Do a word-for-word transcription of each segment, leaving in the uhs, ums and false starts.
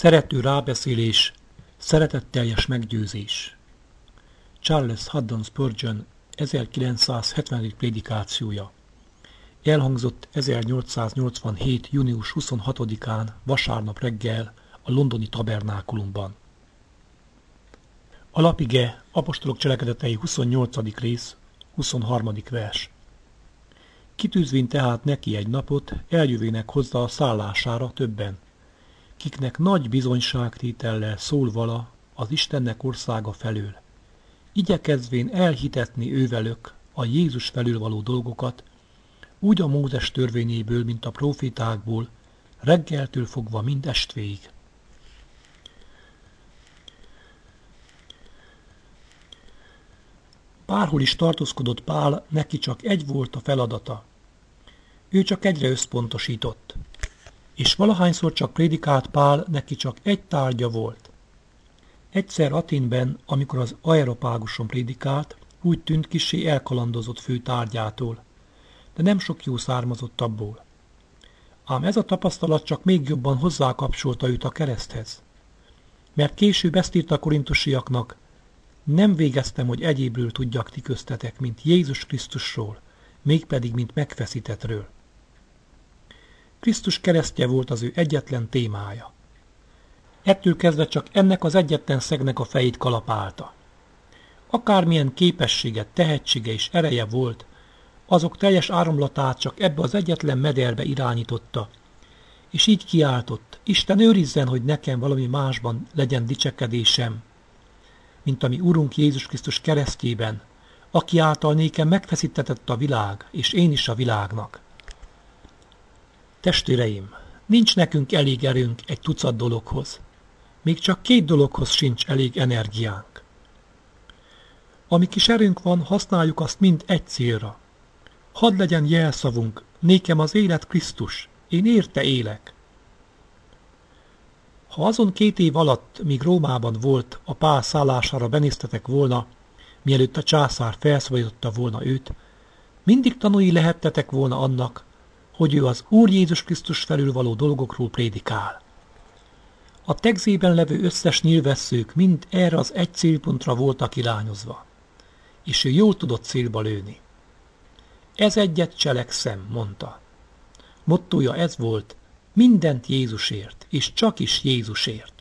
Szerető rábeszélés, szeretetteljes meggyőzés. Charles Haddon Spurgeon ezerkilencszázhetvenedik prédikációja. Elhangzott ezernyolcszáznyolcvanhét. június huszonhatodikán vasárnap reggel a londoni tabernákulumban. Alapige Apostolok cselekedetei huszonnyolcadik rész, huszonharmadik vers. Kitűzvén tehát neki egy napot, eljövének hozzá a szállására többen, kiknek nagy bizonyságtétellel szól vala az Istennek országa felől, igyekezvén elhitetni ővelök a Jézus felül való dolgokat, úgy a Mózes törvényéből, mint a prófétákból, reggeltől fogva mind estvéig. Bárhol is tartózkodott Pál, neki csak egy volt a feladata. Ő csak egyre összpontosított. És valahányszor csak prédikált Pál, neki csak egy tárgya volt. Egyszer Athénben, amikor az Areopáguson prédikált, úgy tűnt kissé elkalandozott fő tárgyától, de nem sok jó származott abból. Ám ez a tapasztalat csak még jobban hozzákapcsolta őt a kereszthez. Mert később ezt írta a korintusiaknak: nem végeztem, hogy egyébről tudjak ti köztetek, mint Jézus Krisztusról, mégpedig mint megfeszítettről. Krisztus keresztje volt az ő egyetlen témája. Ettől kezdve csak ennek az egyetlen szegnek a fejét kalapálta. Akármilyen képessége, tehetsége és ereje volt, azok teljes áramlatát csak ebbe az egyetlen mederbe irányította, és így kiáltott: Isten őrizzen, hogy nekem valami másban legyen dicsekedésem, mint ami Urunk Jézus Krisztus keresztjében, aki által nékem megfeszítetett a világ, és én is a világnak. Testvéreim, nincs nekünk elég erőnk egy tucat dologhoz. Még csak két dologhoz sincs elég energiánk. Ami kis erőnk van, használjuk azt mind egy célra. Hadd legyen jelszavunk: nékem az élet Krisztus, én érte élek. Ha azon két év alatt, míg Rómában volt, a Pál szállására benéztetek volna, mielőtt a császár felszabadította volna őt, mindig tanúi lehettetek volna annak, hogy ő az Úr Jézus Krisztus felül való dolgokról prédikál. A tegzében levő összes nyilvesszők mind erre az egy célpontra voltak irányozva, és ő jól tudott célba lőni. Ez egyet cselekszem, mondta. Mottója ez volt: mindent Jézusért, és csak is Jézusért.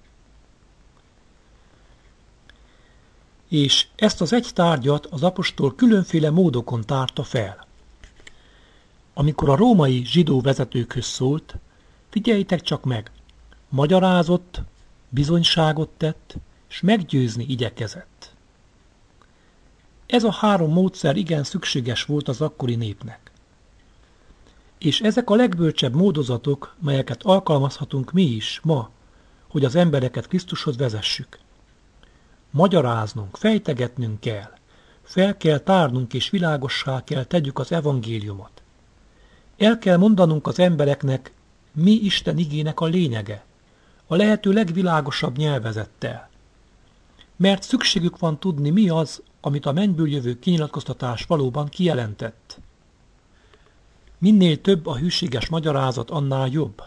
És ezt az egy tárgyat az apostol különféle módokon tárta fel. Amikor a római zsidó vezetőkhöz szólt, figyeljétek csak meg, magyarázott, bizonyságot tett, és meggyőzni igyekezett. Ez a három módszer igen szükséges volt az akkori népnek. És ezek a legbölcsebb módozatok, melyeket alkalmazhatunk mi is ma, hogy az embereket Krisztushoz vezessük. Magyaráznunk, fejtegetnünk kell, fel kell tárnunk és világossá kell tegyük az evangéliumot. El kell mondanunk az embereknek, mi Isten igének a lényege, a lehető legvilágosabb nyelvezettel. Mert szükségük van tudni, mi az, amit a mennyből jövő kinyilatkoztatás valóban kijelentett. Minél több a hűséges magyarázat, annál jobb.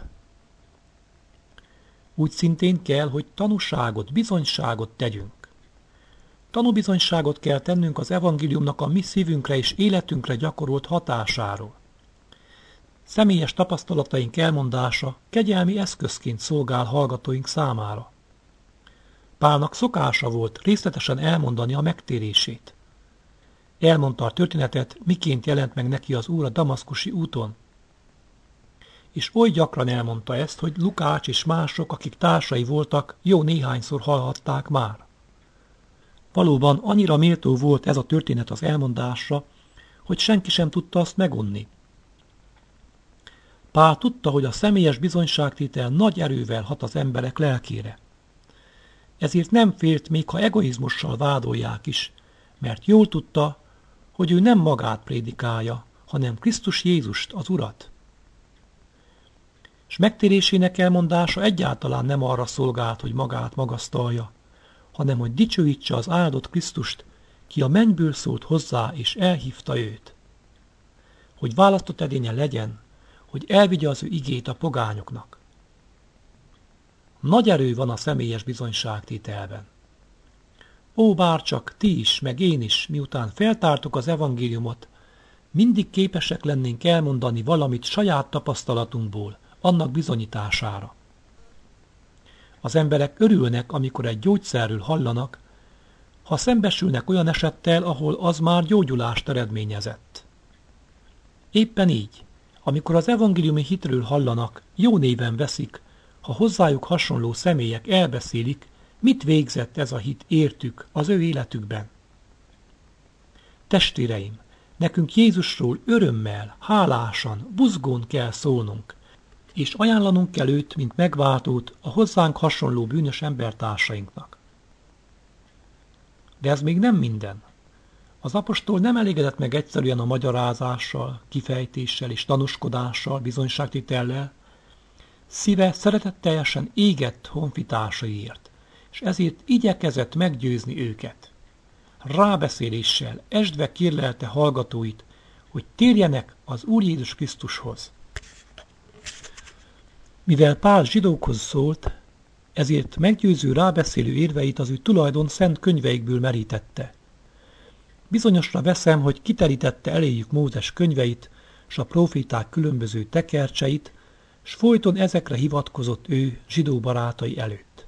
Úgy szintén kell, hogy tanúságot, bizonyságot tegyünk. Tanúbizonyságot kell tennünk az evangéliumnak a mi szívünkre és életünkre gyakorolt hatásáról. Személyes tapasztalataink elmondása kegyelmi eszközként szolgál hallgatóink számára. Pálnak szokása volt részletesen elmondani a megtérését. Elmondta a történetet, miként jelent meg neki az Úr a damaszkusi úton. És oly gyakran elmondta ezt, hogy Lukács és mások, akik társai voltak, jó néhányszor hallhatták már. Valóban annyira méltó volt ez a történet az elmondásra, hogy senki sem tudta azt megunni. Pál tudta, hogy a személyes bizonyságtétel nagy erővel hat az emberek lelkére. Ezért nem félt, még ha egoizmussal vádolják is, mert jól tudta, hogy ő nem magát prédikálja, hanem Krisztus Jézust, az Urat. És megtérésének elmondása egyáltalán nem arra szolgált, hogy magát magasztalja, hanem hogy dicsőítse az áldott Krisztust, ki a mennyből szólt hozzá és elhívta őt. Hogy választott edénye legyen, hogy elvigye az ő igét a pogányoknak. Nagy erő van a személyes bizonyságtételben. Ó, bárcsak ti is, meg én is, miután feltártuk az evangéliumot, mindig képesek lennénk elmondani valamit saját tapasztalatunkból, annak bizonyítására. Az emberek örülnek, amikor egy gyógyszerről hallanak, ha szembesülnek olyan esettel, ahol az már gyógyulást eredményezett. Éppen így, amikor az evangéliumi hitről hallanak, jó néven veszik, ha hozzájuk hasonló személyek elbeszélik, mit végzett ez a hit értük az ő életükben. Testvéreim, nekünk Jézusról örömmel, hálásan, buzgón kell szólnunk, és ajánlanunk kell őt, mint megváltót a hozzánk hasonló bűnös embertársainknak. De ez még nem minden. Az apostol nem elégedett meg egyszerűen a magyarázással, kifejtéssel és tanúskodással, bizonyságtétellel, szíve szeretetteljesen égett honfitársaiért, és ezért igyekezett meggyőzni őket. Rábeszéléssel esdve kérlelte hallgatóit, hogy térjenek az Úr Jézus Krisztushoz. Mivel Pál zsidókhoz szólt, ezért meggyőző rábeszélő érveit az ő tulajdon szent könyveikből merítette. Bizonyosra veszem, hogy kiterítette eléjük Mózes könyveit, s a próféták különböző tekercseit, s folyton ezekre hivatkozott ő zsidó barátai előtt.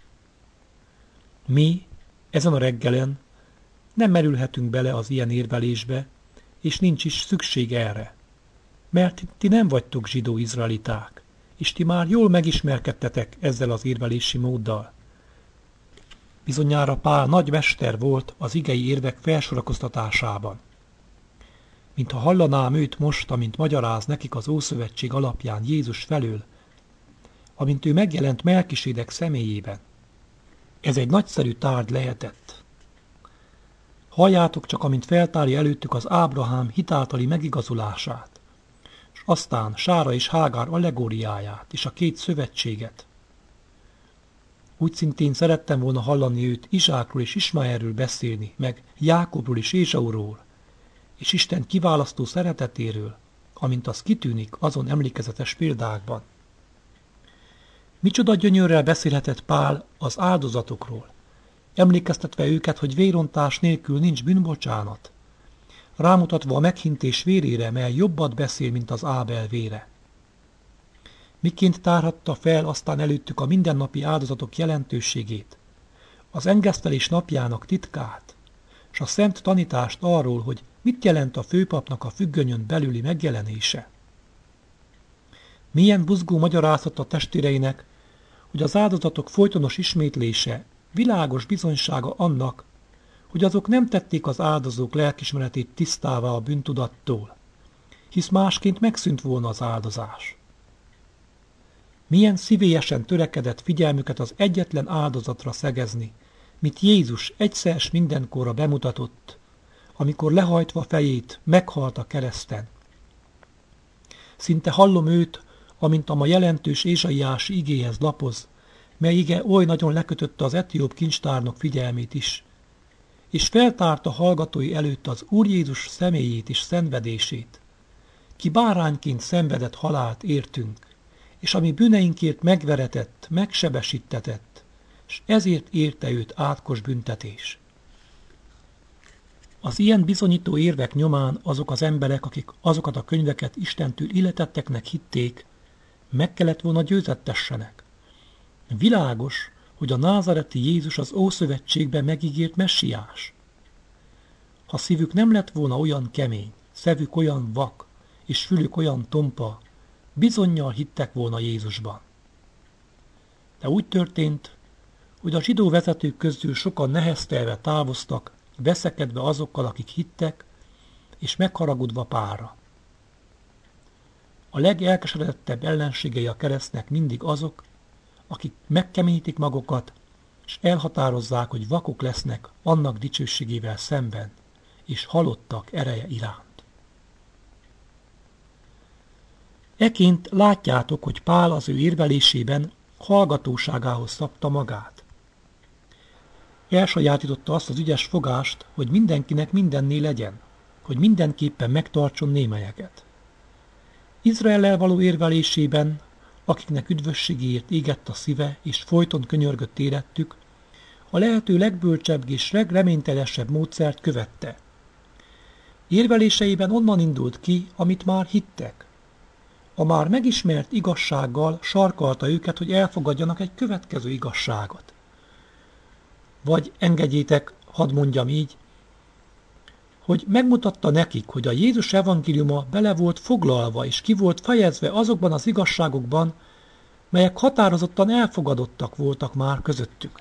Mi, ezen a reggelen nem merülhetünk bele az ilyen érvelésbe, és nincs is szükség erre, mert ti nem vagytok zsidó izraeliták, és ti már jól megismerkedtetek ezzel az érvelési móddal. Bizonyára Pál nagy mester volt az igei érvek felsorakoztatásában. Mintha hallanám őt most, amint magyaráz nekik az Ószövetség alapján Jézus felől, amint ő megjelent Melkisédek személyében. Ez egy nagyszerű tárgy lehetett. Halljátok csak, amint feltárja előttük az Ábrahám hitáltali megigazulását, és aztán Sára és Hágár allegóriáját és a két szövetséget. Úgy szintén szerettem volna hallani őt Izsákról és Ismáelről beszélni, meg Jákobról és Ézsauról, és Isten kiválasztó szeretetéről, amint az kitűnik azon emlékezetes példákban. Micsoda gyönyörrel beszélhetett Pál az áldozatokról, emlékeztetve őket, hogy vérontás nélkül nincs bűnbocsánat, rámutatva a meghintés vérére, mely jobbat beszél, mint az Ábel vére. Miként tárhatta fel aztán előttük a mindennapi áldozatok jelentőségét, az engesztelés napjának titkát, s a szent tanítást arról, hogy mit jelent a főpapnak a függönyön belüli megjelenése. Milyen buzgó magyarázat a testvéreinek, hogy az áldozatok folytonos ismétlése világos bizonysága annak, hogy azok nem tették az áldozók lelkismeretét tisztává a bűntudattól, hisz másként megszűnt volna az áldozás. Milyen szívélyesen törekedett figyelmüket az egyetlen áldozatra szegezni, mit Jézus egyszer s mindenkorra bemutatott, amikor lehajtva fejét meghalt a kereszten. Szinte hallom őt, amint a ma jelentős ézsaiási igéhez lapoz, mely ige oly nagyon lekötötte az etióp kincstárnok figyelmét is, és feltárta hallgatói előtt az Úr Jézus személyét és szenvedését, ki bárányként szenvedett halált értünk, és ami bűneinkért megveretett, megsebesítetett, és ezért érte őt átkos büntetés. Az ilyen bizonyító érvek nyomán azok az emberek, akik azokat a könyveket Istentől illetetteknek hitték, meg kellett volna győzettessenek. Világos, hogy a názareti Jézus az Ószövetségben megígért messiás. Ha szívük nem lett volna olyan kemény, szevük olyan vak, és fülük olyan tompa, bizonnyal hittek volna Jézusban. De úgy történt, hogy a zsidó vezetők közül sokan neheztelve távoztak, veszekedve azokkal, akik hittek, és megharagudva Pálra. A legelkeseredettebb ellenségei a keresztnek mindig azok, akik megkeményítik magukat, és elhatározzák, hogy vakok lesznek annak dicsőségével szemben, és halottak ereje iránt. Eként látjátok, hogy Pál az ő érvelésében hallgatóságához szabta magát. Elsajátította azt az ügyes fogást, hogy mindenkinek mindenné legyen, hogy mindenképpen megtartson némelyeket. Izraellel való érvelésében akiknek üdvösségéért égett a szíve, és folyton könyörgött érettük, a lehető legbölcsebb és legreményteljesebb módszert követte. Érveléseiben onnan indult ki, amit már hittek. A már megismert igazsággal sarkalta őket, hogy elfogadjanak egy következő igazságot. Vagy engedjétek, hadd mondjam így, hogy megmutatta nekik, hogy a Jézus evangéliuma bele volt foglalva és ki volt fejezve azokban az igazságokban, melyek határozottan elfogadottak voltak már közöttük.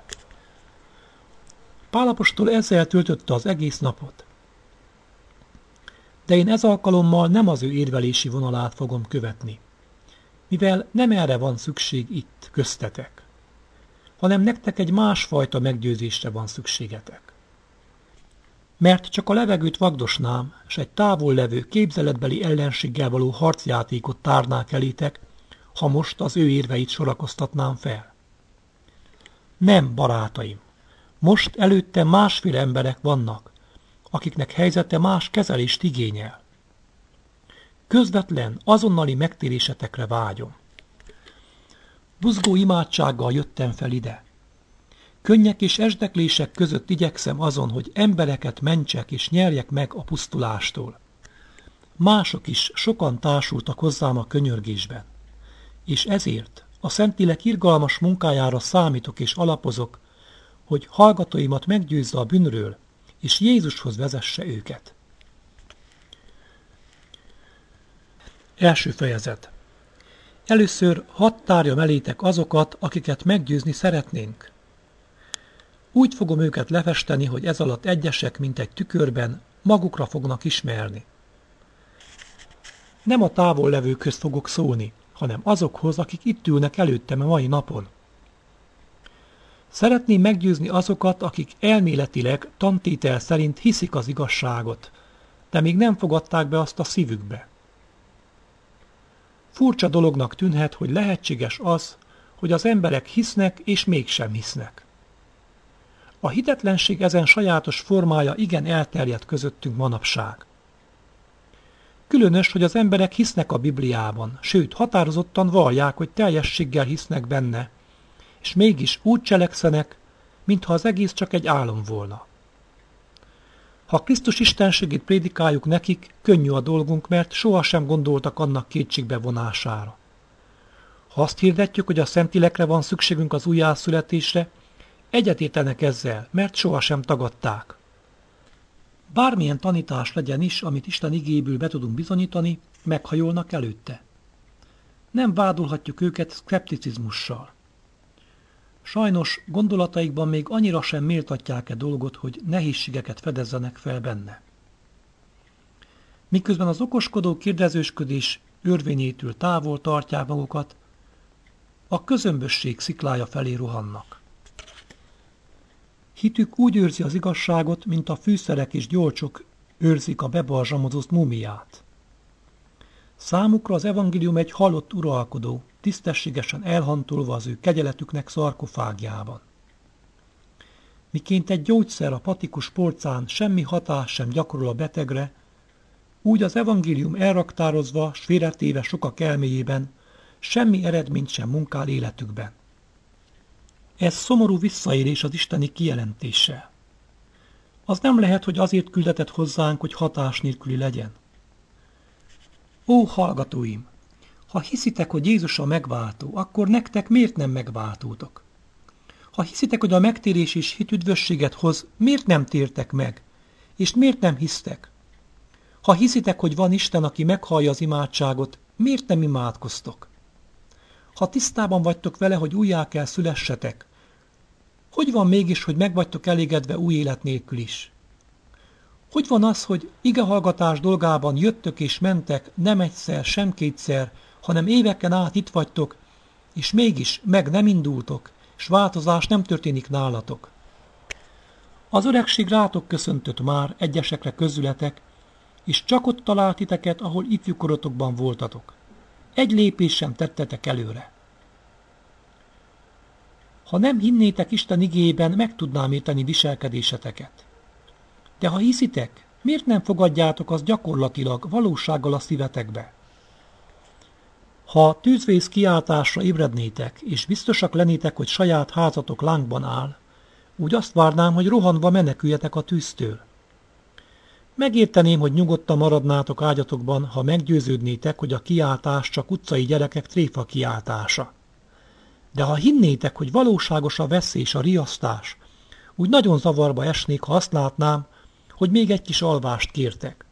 Pál apostol ezzel töltötte az egész napot. De én ez alkalommal nem az ő érvelési vonalát fogom követni, mivel nem erre van szükség itt, köztetek, hanem nektek egy másfajta meggyőzésre van szükségetek. Mert csak a levegőt vagdosnám, s egy távol levő képzeletbeli ellenséggel való harcjátékot tárnák elétek, ha most az ő érveit sorakoztatnám fel. Nem, barátaim, most előtte másféle emberek vannak, akiknek helyzete más kezelést igényel. Közvetlen, azonnali megtérésetekre vágyom. Buzgó imádsággal jöttem fel ide. Könnyek és esdeklések között igyekszem azon, hogy embereket mentsek és nyerjek meg a pusztulástól. Mások is sokan társultak hozzám a könyörgésben, és ezért a Szentlélek irgalmas munkájára számítok és alapozok, hogy hallgatóimat meggyőzze a bűnről, és Jézushoz vezesse őket. Első fejezet. Először hadd tárjam elétek azokat, akiket meggyőzni szeretnénk. Úgy fogom őket lefesteni, hogy ez alatt egyesek, mint egy tükörben, magukra fognak ismerni. Nem a távol levőkhöz fogok szólni, hanem azokhoz, akik itt ülnek előttem a mai napon. Szeretném meggyőzni azokat, akik elméletileg, tantétel szerint hiszik az igazságot, de még nem fogadták be azt a szívükbe. Furcsa dolognak tűnhet, hogy lehetséges az, hogy az emberek hisznek és mégsem hisznek. A hitetlenség ezen sajátos formája igen elterjedt közöttünk manapság. Különös, hogy az emberek hisznek a Bibliában, sőt, határozottan vallják, hogy teljességgel hisznek benne, és mégis úgy cselekszenek, mintha az egész csak egy álom volna. Ha Krisztus istenségét prédikáljuk nekik, könnyű a dolgunk, mert sohasem gondoltak annak kétségbe vonására. Ha azt hirdetjük, hogy a Szentlélekre van szükségünk az újjászületésre, egyetértenek ezzel, mert sohasem tagadták. Bármilyen tanítás legyen is, amit Isten igéből be tudunk bizonyítani, meghajolnak előtte. Nem vádolhatjuk őket szkepticizmussal. Sajnos gondolataikban még annyira sem méltatják-e dolgot, hogy nehézségeket fedezzenek fel benne. Miközben az okoskodó kérdezősködés örvényétől távol tartják magukat, a közömbösség sziklája felé rohannak. Hitük úgy őrzi az igazságot, mint a fűszerek és gyolcsok őrzik a bebalzsamozott múmiát. Számukra az evangélium egy halott uralkodó, tisztességesen elhantolva az ő kegyeletüknek szarkofágjában. Miként egy gyógyszer a patikus polcán semmi hatás sem gyakorol a betegre, úgy az evangélium elraktározva, s félretéve sokak elméjében, semmi eredményt sem munkál életükben. Ez szomorú visszaélés az isteni kijelentéssel. Az nem lehet, hogy azért küldetett hozzánk, hogy hatás nélküli legyen. Ó, hallgatóim! Ha hiszitek, hogy Jézus a megváltó, akkor nektek miért nem megváltótok? Ha hiszitek, hogy a megtérés és hit üdvösséget hoz, miért nem tértek meg? És miért nem hisztek? Ha hiszitek, hogy van Isten, aki meghallja az imádságot, miért nem imádkoztok? Ha tisztában vagytok vele, hogy újjá kell szülessetek, hogy van mégis, hogy meg vagytok elégedve új élet nélkül is? Hogy van az, hogy igehallgatás dolgában jöttök és mentek nem egyszer, sem kétszer, hanem éveken át itt vagytok, és mégis meg nem indultok, és változás nem történik nálatok? Az öregség rátok köszöntött már, egyesekre közületek, és csak ott talált titeket, ahol ifjúkorotokban voltatok. Egy lépés sem tettetek előre. Ha nem hinnétek Isten igéjében, meg tudnám érteni viselkedéseteket. De ha hiszitek, miért nem fogadjátok azt gyakorlatilag, valósággal a szívetekbe? Ha tűzvész kiáltásra ébrednétek, és biztosak lennétek, hogy saját házatok lángban áll, úgy azt várnám, hogy rohanva meneküljetek a tűztől. Megérteném, hogy nyugodtan maradnátok ágyatokban, ha meggyőződnétek, hogy a kiáltás csak utcai gyerekek tréfa kiáltása. De ha hinnétek, hogy valóságos a veszély és a riasztás, úgy nagyon zavarba esnék, ha azt látnám, hogy még egy kis alvást kértek.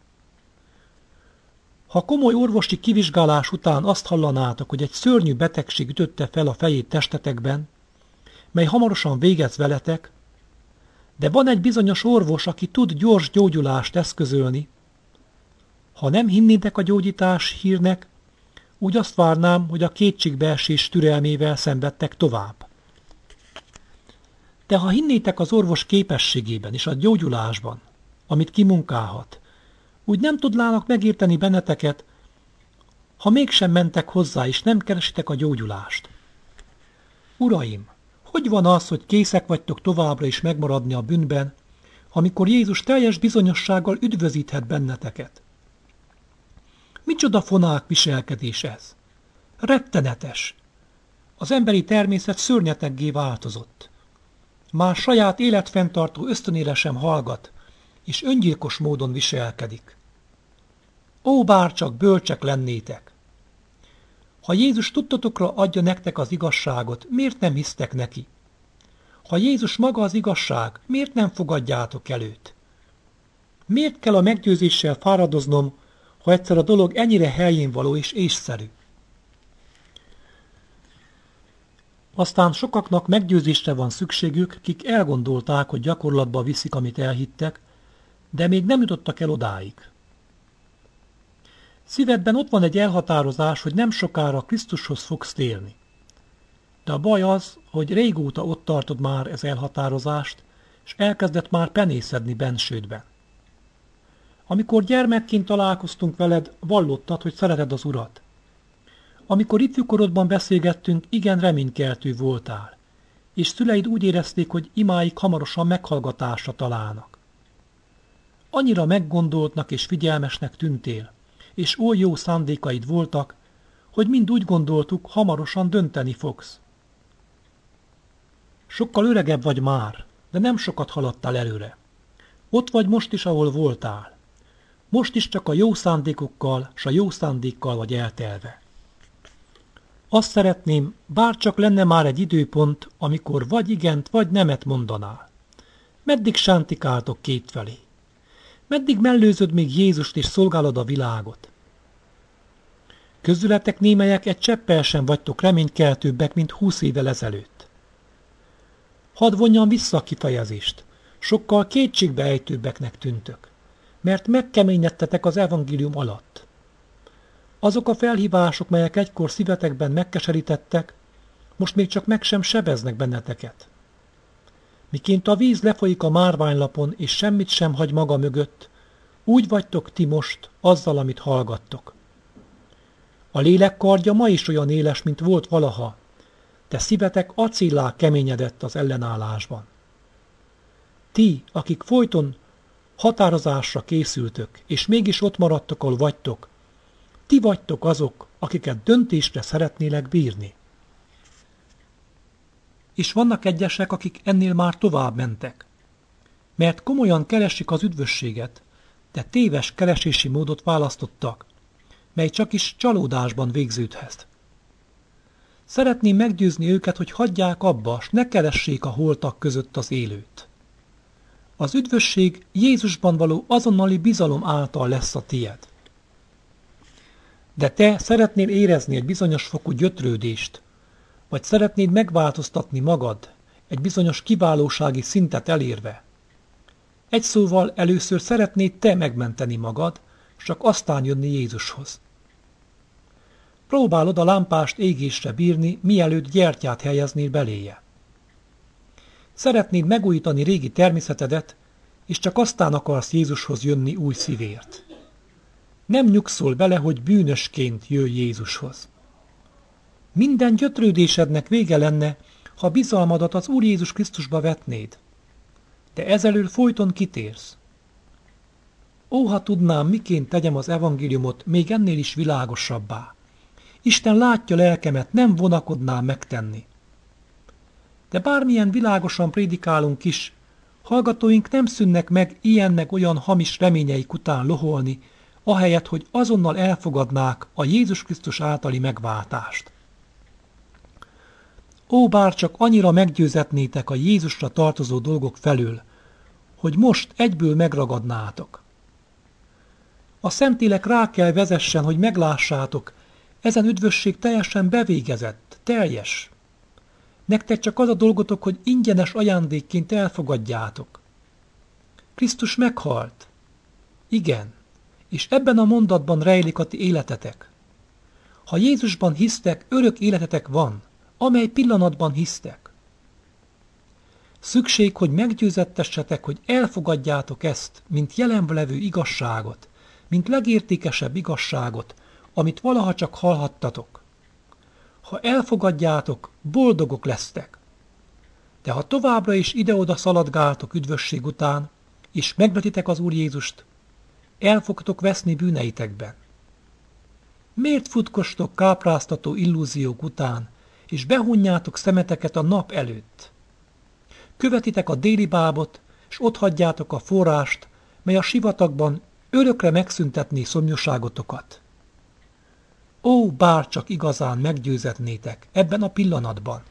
Ha komoly orvosi kivizsgálás után azt hallanátok, hogy egy szörnyű betegség ütötte fel a fejét testetekben, mely hamarosan végez veletek, de van egy bizonyos orvos, aki tud gyors gyógyulást eszközölni. Ha nem hinnétek a gyógyítás hírnek, úgy azt várnám, hogy a kétségbeesés türelmével szenvedtek tovább. De ha hinnétek az orvos képességében és a gyógyulásban, amit kimunkálhat, úgy nem tudnának megérteni benneteket, ha mégsem mentek hozzá és nem keresitek a gyógyulást. Uraim, hogy van az, hogy készek vagytok továbbra is megmaradni a bűnben, amikor Jézus teljes bizonyossággal üdvözíthet benneteket? Micsoda fonák viselkedés ez? Rettenetes! Az emberi természet szörnyeteggé változott. Már saját életfenntartó ösztönére sem hallgat, és öngyilkos módon viselkedik. Ó, bárcsak bölcsek lennétek! Ha Jézus tudtotokra adja nektek az igazságot, miért nem hisztek neki? Ha Jézus maga az igazság, miért nem fogadjátok el őt? Miért kell a meggyőzéssel fáradoznom, ha egyszer a dolog ennyire helyénvaló és észszerű? Aztán sokaknak meggyőzésre van szükségük, kik elgondolták, hogy gyakorlatba viszik, amit elhittek, de még nem jutottak el odáig. Szívedben ott van egy elhatározás, hogy nem sokára Krisztushoz fogsz térni. De a baj az, hogy régóta ott tartod már ez elhatározást, és elkezdett már penészedni bensődben. Amikor gyermekként találkoztunk veled, vallottad, hogy szereted az Urat. Amikor ifjúkorodban beszélgettünk, igen reménykeltő voltál, és szüleid úgy érezték, hogy imáik hamarosan meghallgatásra találnak. Annyira meggondoltnak és figyelmesnek tűntél, és oly jó szándékaid voltak, hogy mind úgy gondoltuk, hamarosan dönteni fogsz. Sokkal öregebb vagy már, de nem sokat haladtál előre. Ott vagy most is, ahol voltál. Most is csak a jó szándékokkal, s a jó szándékkal vagy eltelve. Azt szeretném, bárcsak lenne már egy időpont, amikor vagy igent, vagy nemet mondanál. Meddig sántikáltok kétfelé? Meddig mellőzöd még Jézust és szolgálod a világot? Közületek némelyek egy cseppel sem vagytok reménykeltőbbek, mint húsz évvel ezelőtt. Hadd vonjam vissza a kifejezést, sokkal kétségbeejtőbbeknek tűntök, mert megkeményedtetek az evangélium alatt. Azok a felhívások, melyek egykor szívetekben megkeserítettek, most még csak meg sem sebeznek benneteket. Miként a víz lefolyik a márványlapon, és semmit sem hagy maga mögött, úgy vagytok ti most azzal, amit hallgattok. A lélek kardja ma is olyan éles, mint volt valaha, de szívetek acéllá keményedett az ellenállásban. Ti, akik folyton határozásra készültök, és mégis ott maradtok, ahol vagytok, ti vagytok azok, akiket döntésre szeretnélek bírni. És vannak egyesek, akik ennél már tovább mentek, mert komolyan keresik az üdvösséget, de téves keresési módot választottak, mely csak is csalódásban végződhet. Szeretném meggyőzni őket, hogy hagyják abba, s ne keressék a holtak között az élőt. Az üdvösség Jézusban való azonnali bizalom által lesz a tied. De te szeretnél érezni egy bizonyos fokú gyötrődést, vagy szeretnéd megváltoztatni magad, egy bizonyos kiválósági szintet elérve. Egy szóval először szeretnéd te megmenteni magad, s csak aztán jönni Jézushoz. Próbálod a lámpást égésre bírni, mielőtt gyertyát helyeznél beléje. Szeretnéd megújítani régi természetedet, és csak aztán akarsz Jézushoz jönni új szívért. Nem nyugszol bele, hogy bűnösként jöjj Jézushoz. Minden gyötrődésednek vége lenne, ha bizalmadat az Úr Jézus Krisztusba vetnéd. De ezelől folyton kitérsz. Ó, ha tudnám, miként tegyem az evangéliumot még ennél is világosabbá, Isten látja lelkemet, nem vonakodnám megtenni. De bármilyen világosan prédikálunk is, hallgatóink nem szűnnek meg ilyen meg olyan hamis reményeik után loholni, ahelyett, hogy azonnal elfogadnák a Jézus Krisztus általi megváltást. Ó, bár csak annyira meggyőzetnétek a Jézusra tartozó dolgok felől, hogy most egyből megragadnátok. A Szentlélek rá kell vezessen, hogy meglássátok, ezen üdvösség teljesen bevégezett, teljes. Nektek csak az a dolgotok, hogy ingyenes ajándékként elfogadjátok. Krisztus meghalt. Igen, és ebben a mondatban rejlik a ti életetek. Ha Jézusban hisztek, örök életetek van, amely pillanatban hisztek. Szükség, hogy meggyőzettessetek, hogy elfogadjátok ezt, mint jelenben levő igazságot, mint legértékesebb igazságot, amit valaha csak hallhattatok. Ha elfogadjátok, boldogok lesztek. De ha továbbra is ide-oda szaladgáltok üdvösség után, és megvetitek az Úr Jézust, el fogtok veszni bűneitekben. Miért futkostok kápráztató illúziók után, és behunjátok szemeteket a nap előtt? Követitek a déli bábot, és otthagyjátok a forrást, mely a sivatagban örökre megszüntetné szomjúságotokat. Ó, bárcsak igazán meggyőzetnétek ebben a pillanatban!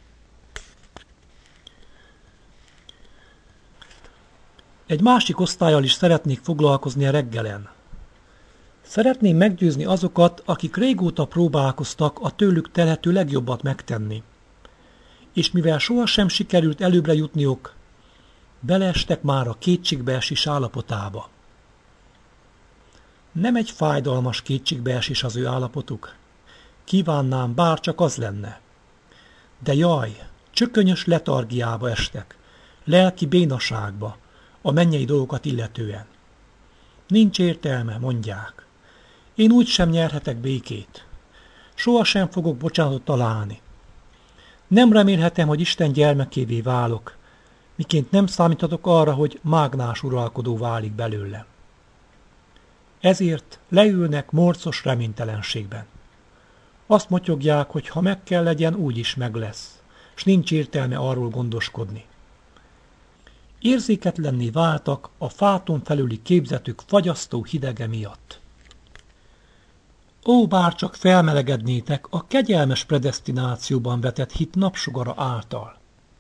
Egy másik osztállyal is szeretnék foglalkozni a reggelen. Szeretném meggyőzni azokat, akik régóta próbálkoztak a tőlük telhető legjobbat megtenni. És mivel sohasem sikerült előbbre jutniuk, beleestek már a kétségbeesés állapotába. Nem egy fájdalmas kétségbeesés az ő állapotuk. Kívánnám, bár csak az lenne. De jaj, csökönyös letargiába estek, lelki bénaságba, a mennyei dolgokat illetően. Nincs értelme, mondják. Én úgy sem nyerhetek békét. Sohasem fogok bocsánatot találni. Nem remélhetem, hogy Isten gyermekévé válok, miként nem számíthatok arra, hogy mágnás uralkodó válik belőlem. Ezért leülnek morcos reménytelenségben. Azt motyogják, hogy ha meg kell legyen, úgy is meg lesz, s nincs értelme arról gondoskodni. Érzéketlenné váltak a fáton felüli képzetük fagyasztó hidege miatt. Ó, bárcsak felmelegednétek a kegyelmes predesztinációban vetett hit napsugara által.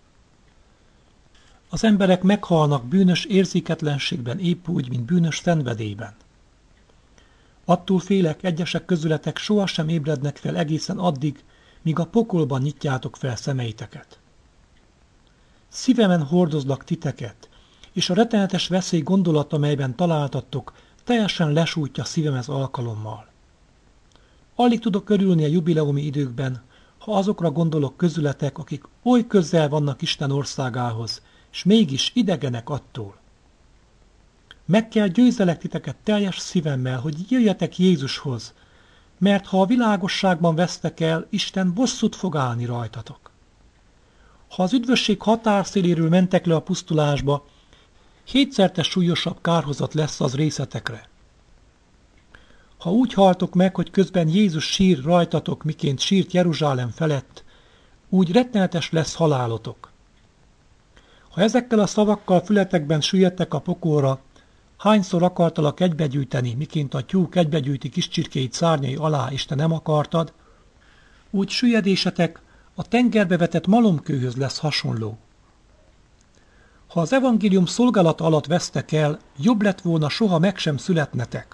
Az emberek meghalnak bűnös érzéketlenségben épp úgy, mint bűnös szenvedélyben. Attól félek, egyesek közületek sohasem ébrednek fel egészen addig, míg a pokolban nyitjátok fel szemeiteket. Szívemen hordozlak titeket, és a rettenetes veszély gondolata, melyben találtattok, teljesen lesújtja szívemet alkalommal. Alig tudok örülni a jubileumi időkben, ha azokra gondolok közületek, akik oly közel vannak Isten országához, és mégis idegenek attól. Meg kell győzelek titeket teljes szívemmel, hogy jöjjetek Jézushoz, mert ha a világosságban vesztek el, Isten bosszút fog állni rajtatok. Ha az üdvösség határszéléről mentek le a pusztulásba, hétszerte súlyosabb kárhozat lesz az részetekre. Ha úgy haltok meg, hogy közben Jézus sír rajtatok, miként sírt Jeruzsálem felett, úgy rettenetes lesz halálotok. Ha ezekkel a szavakkal fületekben süllyedtek a pokolra, hányszor akartalak egybegyűjteni, miként a tyúk egybegyűjti kis csirkéit szárnyai alá, és te nem akartad, úgy süllyedésetek a tengerbe vetett malomkőhöz lesz hasonló. Ha az evangélium szolgálata alatt vesztek el, jobb lett volna soha meg sem születnetek.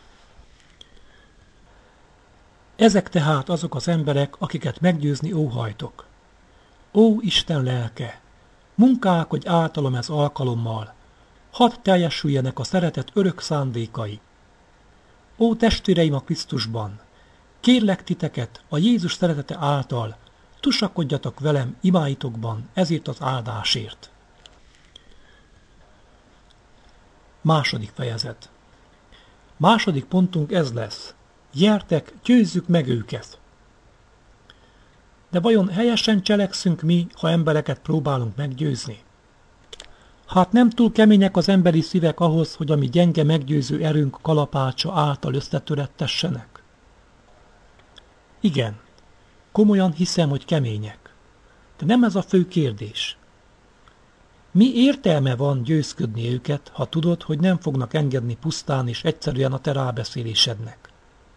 Ezek tehát azok az emberek, akiket meggyőzni óhajtok. Ó, Isten lelke! Munkálkodj általam ez alkalommal, hadd teljesüljenek a szeretet örök szándékai. Ó, testvéreim a Krisztusban! Kérlek titeket a Jézus szeretete által, tusakodjatok velem imáitokban ezért az áldásért. Második fejezet. Második pontunk ez lesz. Gyertek, győzzük meg őket! De vajon helyesen cselekszünk mi, ha embereket próbálunk meggyőzni? Hát nem túl kemények az emberi szívek ahhoz, hogy a mi gyenge meggyőző erőnk kalapácsa által összetörettessenek? Igen, komolyan hiszem, hogy kemények. De nem ez a fő kérdés. Mi értelme van győzködni őket, ha tudod, hogy nem fognak engedni pusztán és egyszerűen a te rábeszélésednek?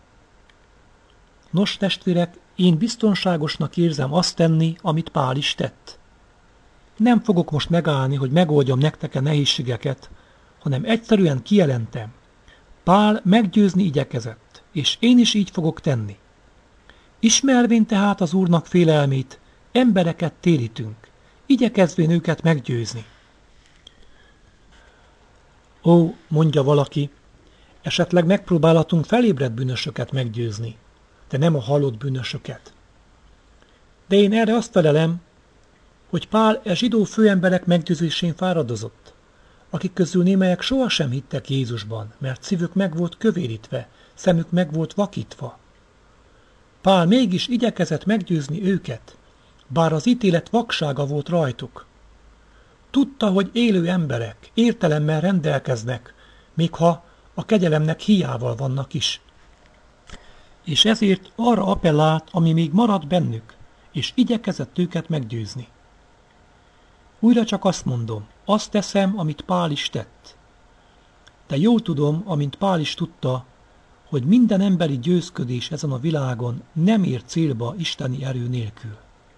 Nos, testvérek, én biztonságosnak érzem azt tenni, amit Pál is tett. Nem fogok most megállni, hogy megoldjam nektek a nehézségeket, hanem egyszerűen kijelentem. Pál meggyőzni igyekezett, és én is így fogok tenni. Ismervén tehát az Úrnak félelmét, embereket térítünk, igyekezvén őket meggyőzni. Ó, mondja valaki, esetleg megpróbálhatunk felébredt bűnösöket meggyőzni, de nem a halott bűnösöket. De én erre azt felelem, hogy Pál e zsidó főemberek meggyőzésén fáradozott, akik közül némelyek sohasem hittek Jézusban, mert szívük meg volt kövérítve, szemük meg volt vakítva. Pál mégis igyekezett meggyőzni őket, bár az ítélet vaksága volt rajtuk. Tudta, hogy élő emberek, értelemmel rendelkeznek, még ha a kegyelemnek hiával vannak is. És ezért arra appellált, ami még maradt bennük, és igyekezett őket meggyőzni. Újra csak azt mondom, azt teszem, amit Pál is tett. De jól tudom, amint Pál is tudta, hogy minden emberi győzködés ezen a világon nem ér célba isteni erő nélkül.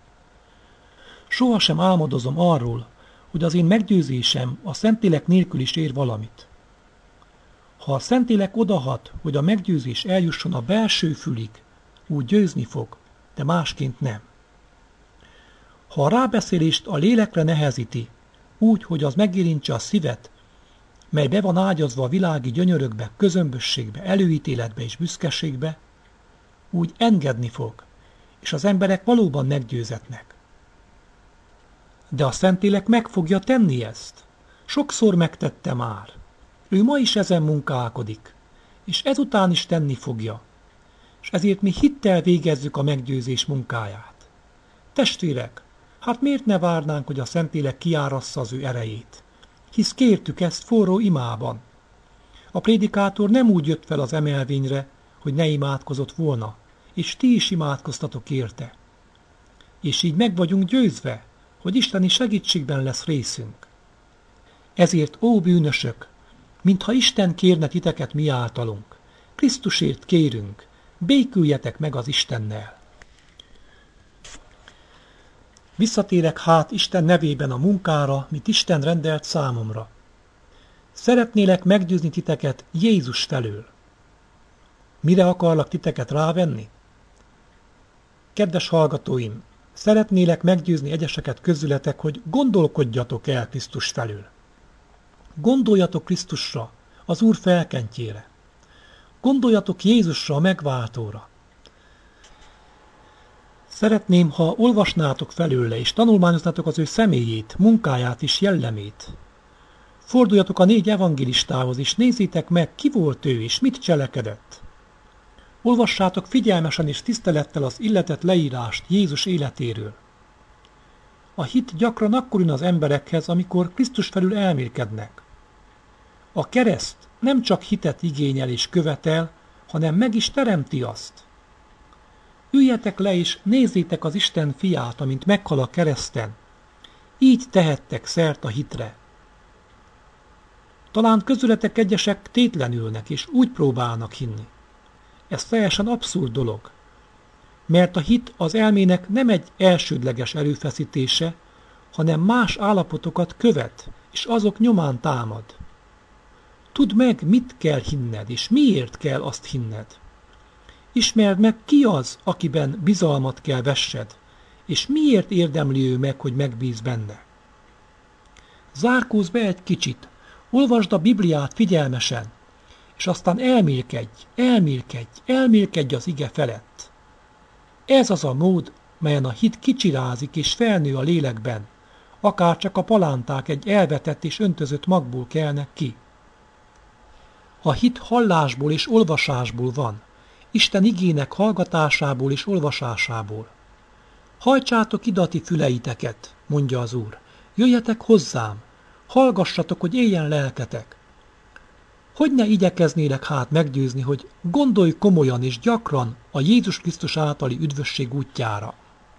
Sohasem álmodozom arról, hogy az én meggyőzésem a Szentlélek nélkül is ér valamit. Ha a Szentlélek odahat, hogy a meggyőzés eljusson a belső fülig, úgy győzni fog, de másként nem. Ha a rábeszélést a lélekre nehezíti, úgy, hogy az megérintse a szívet, mely be van ágyazva a világi gyönyörökbe, közömbösségbe, előítéletbe és büszkeségbe, úgy engedni fog, és az emberek valóban meggyőzetnek. De a Szentlélek meg fogja tenni ezt. Sokszor megtette már. Ő ma is ezen munkálkodik, és ezután is tenni fogja, és ezért mi hittel végezzük a meggyőzés munkáját. Testvérek, hát miért ne várnánk, hogy a Szentlélek kiárassza az ő erejét? Hisz kértük ezt forró imában. A prédikátor nem úgy jött fel az emelvényre, hogy ne imádkozott volna, és ti is imádkoztatok érte. És így meg vagyunk győzve, hogy isteni segítségben lesz részünk. Ezért, ó bűnösök, mintha Isten kérne titeket mi általunk, Krisztusért kérünk, béküljetek meg az Istennel. Visszatérek hát Isten nevében a munkára, mit Isten rendelt számomra. Szeretnélek meggyőzni titeket Jézus felől. Mire akarlak titeket rávenni? Kedves hallgatóim, szeretnélek meggyőzni egyeseket közületek, hogy gondolkodjatok el Krisztus felől. Gondoljatok Krisztusra, az Úr felkentjére. Gondoljatok Jézusra, a megváltóra. Szeretném, ha olvasnátok felőle, és tanulmányoznátok az ő személyét, munkáját és jellemét. Forduljatok a négy evangélistához, és nézzétek meg, ki volt ő, és mit cselekedett. Olvassátok figyelmesen és tisztelettel az illetett leírást Jézus életéről. A hit gyakran akkor jön az emberekhez, amikor Krisztus felül elmélkednek. A kereszt nem csak hitet igényel és követel, hanem meg is teremti azt. Üljetek le és nézzétek az Isten fiát, amint meghal a kereszten. Így tehettek szert a hitre. Talán közületek egyesek tétlenülnek és úgy próbálnak hinni. Ez teljesen abszurd dolog, mert a hit az elmének nem egy elsődleges erőfeszítése, hanem más állapotokat követ, és azok nyomán támad. Tudd meg, mit kell hinned, és miért kell azt hinned. Ismerd meg, ki az, akiben bizalmat kell vessed, és miért érdemli ő meg, hogy megbíz benne. Zárkózz be egy kicsit, olvasd a Bibliát figyelmesen, és aztán elmélkedj, elmélkedj, elmélkedj az ige felett. Ez az a mód, melyen a hit kicsirázik és felnő a lélekben, akár csak a palánták egy elvetett és öntözött magból kelnek ki. A hit hallásból és olvasásból van, Isten igének hallgatásából és olvasásából. Hajtsátok ide a ti füleiteket, mondja az Úr, jöjjetek hozzám, hallgassatok, hogy éljen lelketek. Hogy ne igyekeznélek hát meggyőzni, hogy gondolj komolyan és gyakran a Jézus Krisztus általi üdvösség útjára.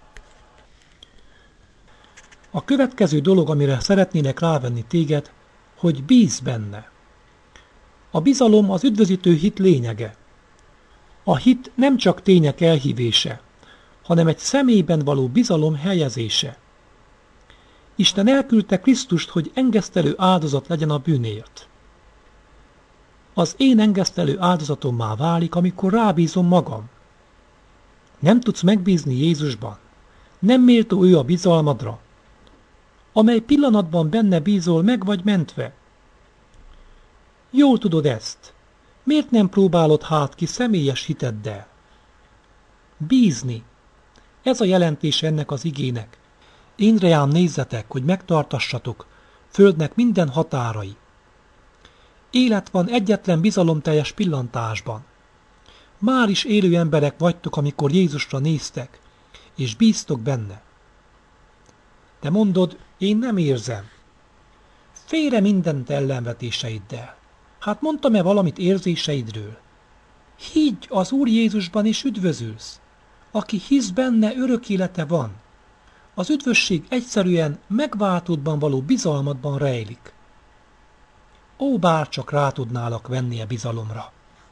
A következő dolog, amire szeretnének rávenni téged, hogy bízz benne. A bizalom az üdvözítő hit lényege. A hit nem csak tények elhívése, hanem egy személyben való bizalom helyezése. Isten elküldte Krisztust, hogy engesztelő áldozat legyen a bűnért. Az én engesztelő áldozatommá válik, amikor rábízom magam. Nem tudsz megbízni Jézusban. Nem méltó ő a bizalmadra. Amely pillanatban benne bízol, meg vagy mentve. Jól tudod ezt. Miért nem próbálod hát ki személyes hiteddel? Bízni. Ez a jelentése ennek az igének. Én reám nézzetek, hogy megtartassatok földnek minden határai. Élet van egyetlen bizalomteljes pillantásban. Már is élő emberek vagytok, amikor Jézusra néztek, és bíztok benne. Te mondod, én nem érzem. Félre mindent ellenvetéseiddel. Hát mondtam-e valamit érzéseidről? Higgy az Úr Jézusban, és üdvözülsz. Aki hisz benne, örök élete van. Az üdvösség egyszerűen megváltódban való bizalmadban rejlik. Ó, bárcsak rá tudnálak venni a bizalomra.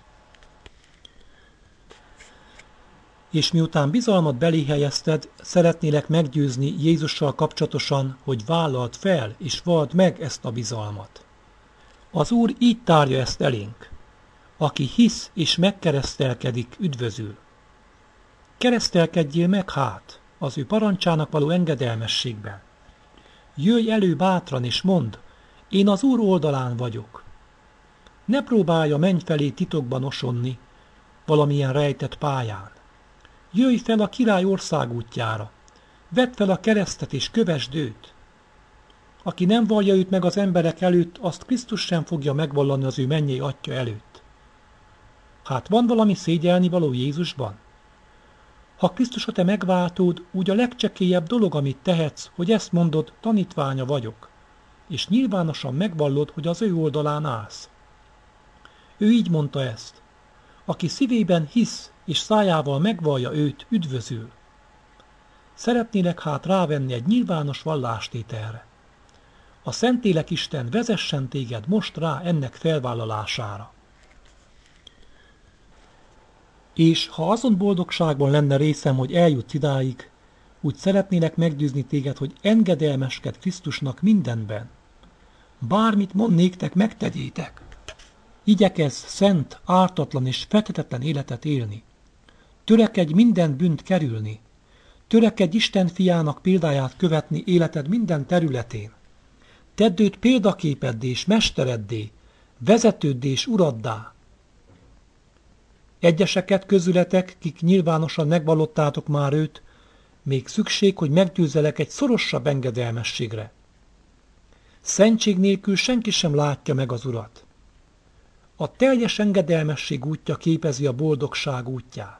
És miután bizalmat belé helyezted, szeretnélek meggyőzni Jézussal kapcsolatosan, hogy vállald fel és vald meg ezt a bizalmat. Az Úr így tárja ezt elénk. Aki hisz és megkeresztelkedik, üdvözül. Keresztelkedjél meg hát az ő parancsának való engedelmességben. Jöjj elő bátran és mondd, én az Úr oldalán vagyok. Ne próbálja menny felé titokban osonni, valamilyen rejtett pályán. Jöjj fel a király országútjára, vedd fel a keresztet és kövesd őt. Aki nem vallja őt meg az emberek előtt, azt Krisztus sem fogja megvallani az ő mennyei Atya előtt. Hát van valami szégyelni való Jézusban? Ha Krisztus a te megváltód, úgy a legcsekélyebb dolog, amit tehetsz, hogy ezt mondod, tanítványa vagyok, és nyilvánosan megvallod, hogy az ő oldalán állsz. Ő így mondta ezt. Aki szívében hisz, és szájával megvallja őt, üdvözül. Szeretnélek hát rávenni egy nyilvános vallástételre. A Szentlélek Isten vezessen téged most rá ennek felvállalására. És ha azon boldogságban lenne részem, hogy eljutsz idáig, úgy szeretnélek meggyőzni téged, hogy engedelmeskedj Krisztusnak mindenben. Bármit mond néktek, megtegyétek. Igyekezz szent, ártatlan és fethetetlen életet élni. Törekedj minden bűnt kerülni. Törekedj Isten fiának példáját követni életed minden területén. Tedd őt példaképeddé és mestereddé, vezetőddé és uraddá. Egyeseket közületek, kik nyilvánosan megvallottátok már őt, még szükség, hogy meggyőzelek egy szorosabb engedelmességre. Szentség nélkül senki sem látja meg az Urat. A teljes engedelmesség útja képezi a boldogság útját.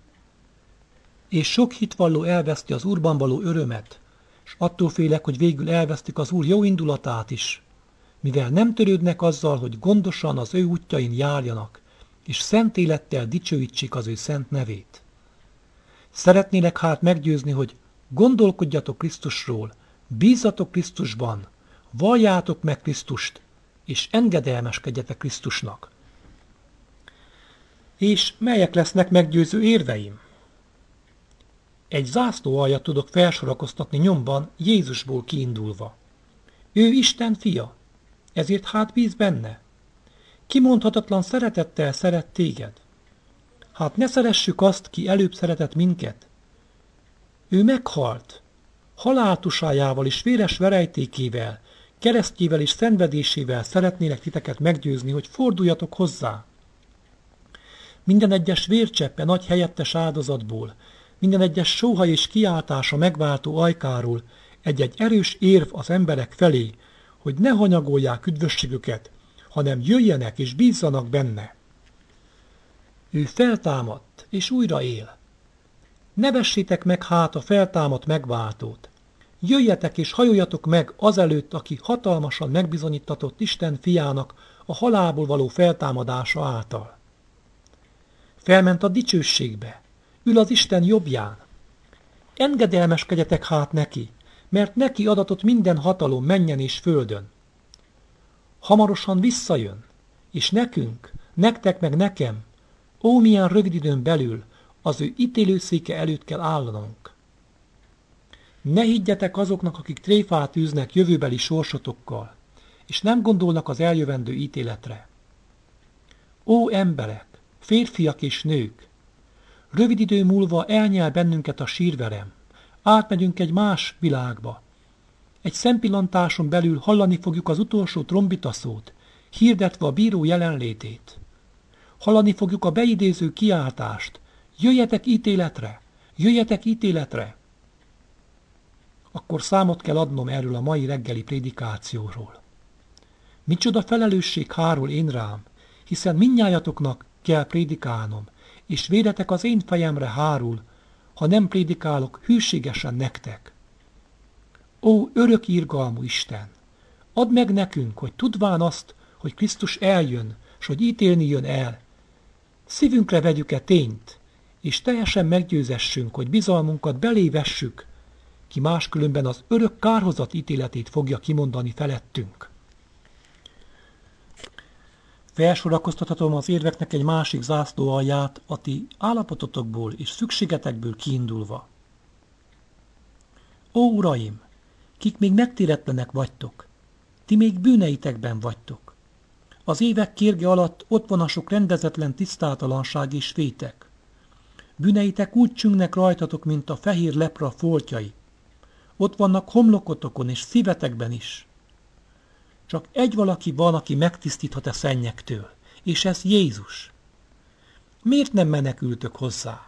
És sok hitvalló elveszti az Úrban való örömet, és attól félek, hogy végül elvesztik az Úr jó indulatát is, mivel nem törődnek azzal, hogy gondosan az ő útjain járjanak, és szent élettel dicsőítsék az ő szent nevét. Szeretnélek hát meggyőzni, hogy gondolkodjatok Krisztusról, bízzatok Krisztusban, valljátok meg Krisztust, és engedelmeskedjetek Krisztusnak. És melyek lesznek meggyőző érveim? Egy zászlóaljat tudok felsorakoztatni nyomban Jézusból kiindulva. Ő Isten fia, ezért hát bíz benne. Kimondhatatlan szeretettel szeret téged. Hát ne szeressük azt, ki előbb szeretett minket. Ő meghalt, haláltusájával és véres verejtékével, keresztjével és szenvedésével szeretnélek titeket meggyőzni, hogy forduljatok hozzá. Minden egyes vércseppe nagy helyettes áldozatból, minden egyes sóhaj és kiáltása megváltó ajkáról egy-egy erős érv az emberek felé, hogy ne hanyagolják üdvösségüket, hanem jöjjenek és bízzanak benne. Ő feltámadt, és újra él. Ne vessétek meg hát a feltámadt megváltót. Jöjjetek és hajoljatok meg azelőtt, aki hatalmasan megbizonyítatott Isten fiának a halálból való feltámadása által. Felment a dicsőségbe, ül az Isten jobbján. Engedelmeskedjetek hát neki, mert neki adatott minden hatalom mennyen és földön. Hamarosan visszajön, és nekünk, nektek meg nekem, ó, milyen rövid időn belül az ő ítélőszéke előtt kell állanunk. Ne higgyetek azoknak, akik tréfát űznek jövőbeli sorsotokkal, és nem gondolnak az eljövendő ítéletre. Ó emberek, férfiak és nők! Rövid idő múlva elnyel bennünket a sírverem, átmegyünk egy más világba. Egy szempillantáson belül hallani fogjuk az utolsó trombitaszót, hirdetve a bíró jelenlétét. Hallani fogjuk a beidéző kiáltást, jöjjetek ítéletre, jöjjetek ítéletre! Akkor számot kell adnom erről a mai reggeli prédikációról. Micsoda felelősség hárul én rám, hiszen mindnyájatoknak kell prédikálnom, és védetek az én fejemre hárul, ha nem prédikálok hűségesen nektek. Ó, örök irgalmú Isten! Add meg nekünk, hogy tudván azt, hogy Krisztus eljön, s hogy ítélni jön el, szívünkre vegyük-e tényt, és teljesen meggyőzessünk, hogy bizalmunkat belévessük, ki máskülönben az örök kárhozat ítéletét fogja kimondani felettünk. Felsorakoztathatom az érveknek egy másik zászlóalját a ti állapototokból és szükségetekből kiindulva. Ó, uraim, kik még megtéretlenek vagytok, ti még bűneitekben vagytok. Az évek kérge alatt ott van a sok rendezetlen tisztátalanság és fétek. Bűneitek úgy csüngnek rajtatok, mint a fehér lepra foltjai. Ott vannak homlokotokon és szívetekben is. Csak egy valaki van, aki megtisztíthat a szennyektől, és ez Jézus. Miért nem menekültök hozzá?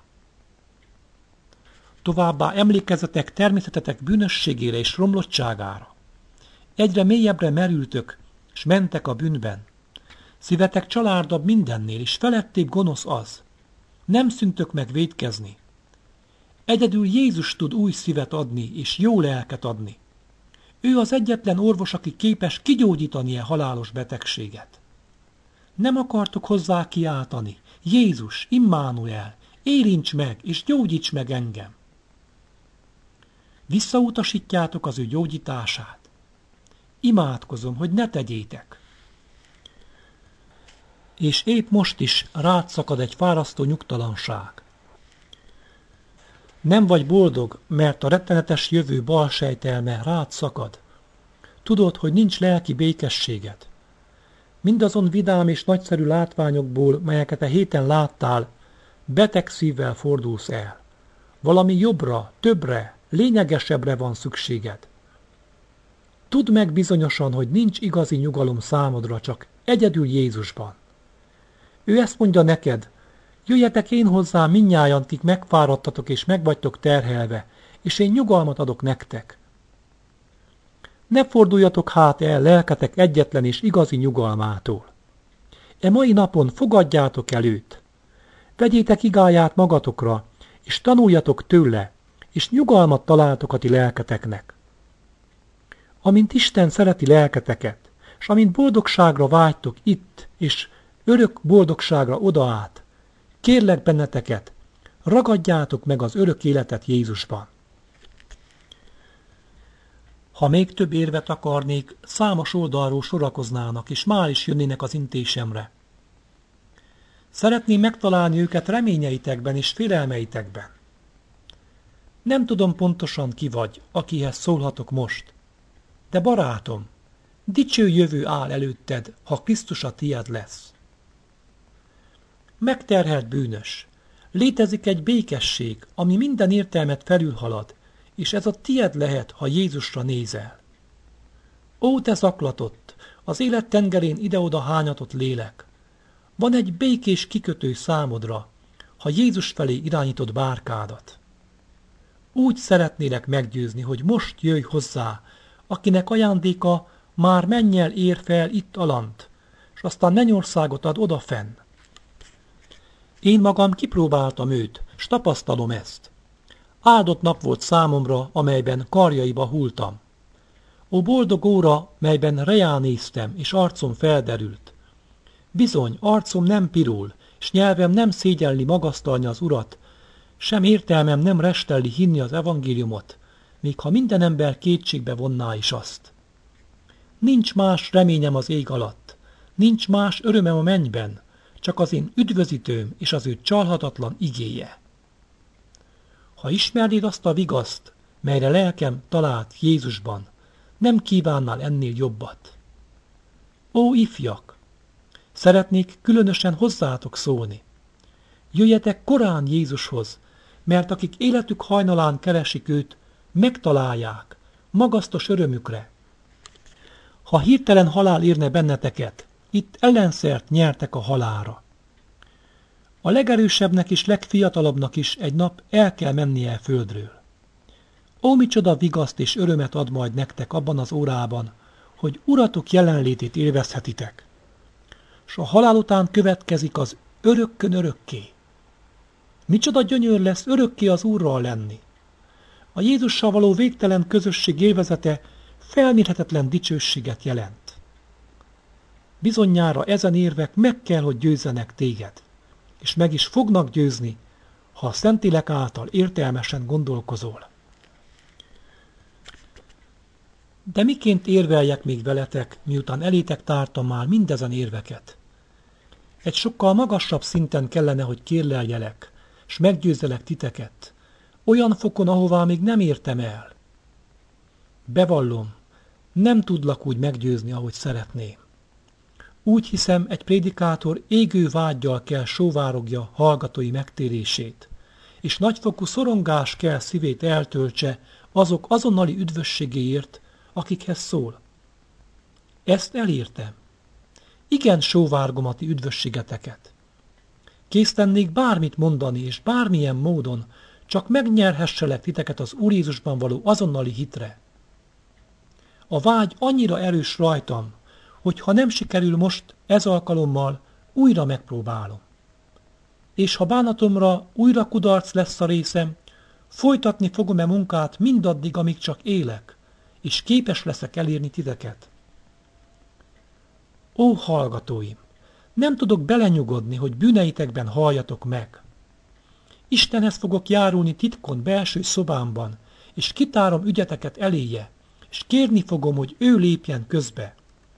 Továbbá emlékezzetek természetetek bűnösségére és romlottságára. Egyre mélyebbre merültök, s mentek a bűnben. Szívetek csalárdabb mindennél, és felettébb gonosz az. Nem szüntök meg vétkezni. Egyedül Jézus tud új szívet adni, és jó lelket adni. Ő az egyetlen orvos, aki képes kigyógyítani a halálos betegséget. Nem akartok hozzá kiáltani, Jézus, Immanuel, érints meg, és gyógyíts meg engem. Visszautasítjátok az ő gyógyítását. Imádkozom, hogy ne tegyétek. És épp most is rád szakad egy fárasztó nyugtalanság. Nem vagy boldog, mert a rettenetes jövő balsejtelme rád szakad. Tudod, hogy nincs lelki békességed. Mindazon vidám és nagyszerű látványokból, melyeket a héten láttál, beteg szívvel fordulsz el. Valami jobbra, többre, lényegesebbre van szükséged. Tudd meg bizonyosan, hogy nincs igazi nyugalom számodra, csak egyedül Jézusban. Ő ezt mondja neked, jöjjetek én hozzám mindnyájan, kik megfáradtatok és megvagytok terhelve, és én nyugalmat adok nektek. Ne forduljatok hát el lelketek egyetlen és igazi nyugalmától. E mai napon fogadjátok el őt. Vegyétek igáját magatokra, és tanuljatok tőle, és nyugalmat találtok a ti lelketeknek. Amint Isten szereti lelketeket, s amint boldogságra vágytok itt, és örök boldogságra oda át, kérlek benneteket, ragadjátok meg az örök életet Jézusban. Ha még több érvet akarnék, számos oldalról sorakoznának, és már is jönnének az intésemre. Szeretném megtalálni őket reményeitekben és félelmeitekben. Nem tudom pontosan ki vagy, akihez szólhatok most, de barátom, dicső jövő áll előtted, ha Krisztus a tied lesz. Megterhelt bűnös, létezik egy békesség, ami minden értelmet felülhalad, és ez a tied lehet, ha Jézusra nézel. Ó, te zaklatott, az élet tengerén ide-oda hányatott lélek! Van egy békés kikötő számodra, ha Jézus felé irányítod bárkádat. Úgy szeretnélek meggyőzni, hogy most jöjj hozzá, akinek ajándéka már mennyel ér fel itt alant, s aztán mennyországot ad odafenn. Én magam kipróbáltam őt, s tapasztalom ezt. Áldott nap volt számomra, amelyben karjaiba hultam. Ó boldog óra, melyben rejánéztem, és arcom felderült. Bizony, arcom nem pirul, s nyelvem nem szégyelli magasztalni az Urat, Sem értelmem nem restelli hinni az evangéliumot, még ha minden ember kétségbe vonná is azt. Nincs más reményem az ég alatt, nincs más örömem a mennyben, csak az én üdvözítőm és az ő csalhatatlan igéje. Ha ismernéd azt a vigaszt, melyre lelkem talált Jézusban, nem kívánnál ennél jobbat. Ó, ifjak! Szeretnék különösen hozzátok szólni. Jöjjetek korán Jézushoz, mert akik életük hajnalán keresik őt, megtalálják, magasztos örömükre. Ha hirtelen halál érne benneteket, itt ellenszert nyertek a halálra. A legerősebbnek és legfiatalabbnak is egy nap el kell mennie a földről. Ó, micsoda vigaszt és örömet ad majd nektek abban az órában, hogy Uratok jelenlétét élvezhetitek. S a halál után következik az örökkön örökké. Micsoda gyönyör lesz örökké az Úrral lenni. A Jézussal való végtelen közösség élvezete felmérhetetlen dicsőséget jelent. Bizonyára ezen érvek meg kell, hogy győzzenek téged, és meg is fognak győzni, ha a Szentlélek által értelmesen gondolkozol. De miként érveljek még veletek, miután elétek tártam már mindezen érveket? Egy sokkal magasabb szinten kellene, hogy kérleljelek, s meggyőzzelek titeket, olyan fokon, ahová még nem értem el. Bevallom, nem tudlak úgy meggyőzni, ahogy szeretném. Úgy hiszem, egy prédikátor égő vággyal kell sóvárogja hallgatói megtérését, és nagyfokú szorongás kell szívét eltöltse azok azonnali üdvösségéért, akikhez szól. Ezt elértem. Igen sóvárgom a ti üdvösségeteket. Kész lennék bármit mondani, és bármilyen módon, csak megnyerhesselek titeket az Úr Jézusban való azonnali hitre. A vágy annyira erős rajtam, hogy ha nem sikerül most ez alkalommal, újra megpróbálom. És ha bánatomra újra kudarc lesz a részem, folytatni fogom-e munkát mindaddig, amíg csak élek, és képes leszek elérni titeket. Ó, hallgatóim! Nem tudok belenyugodni, hogy bűneitekben halljatok meg. Istenhez fogok járulni titkon belső szobámban, és kitárom ügyeteket eléje, és kérni fogom, hogy ő lépjen közbe.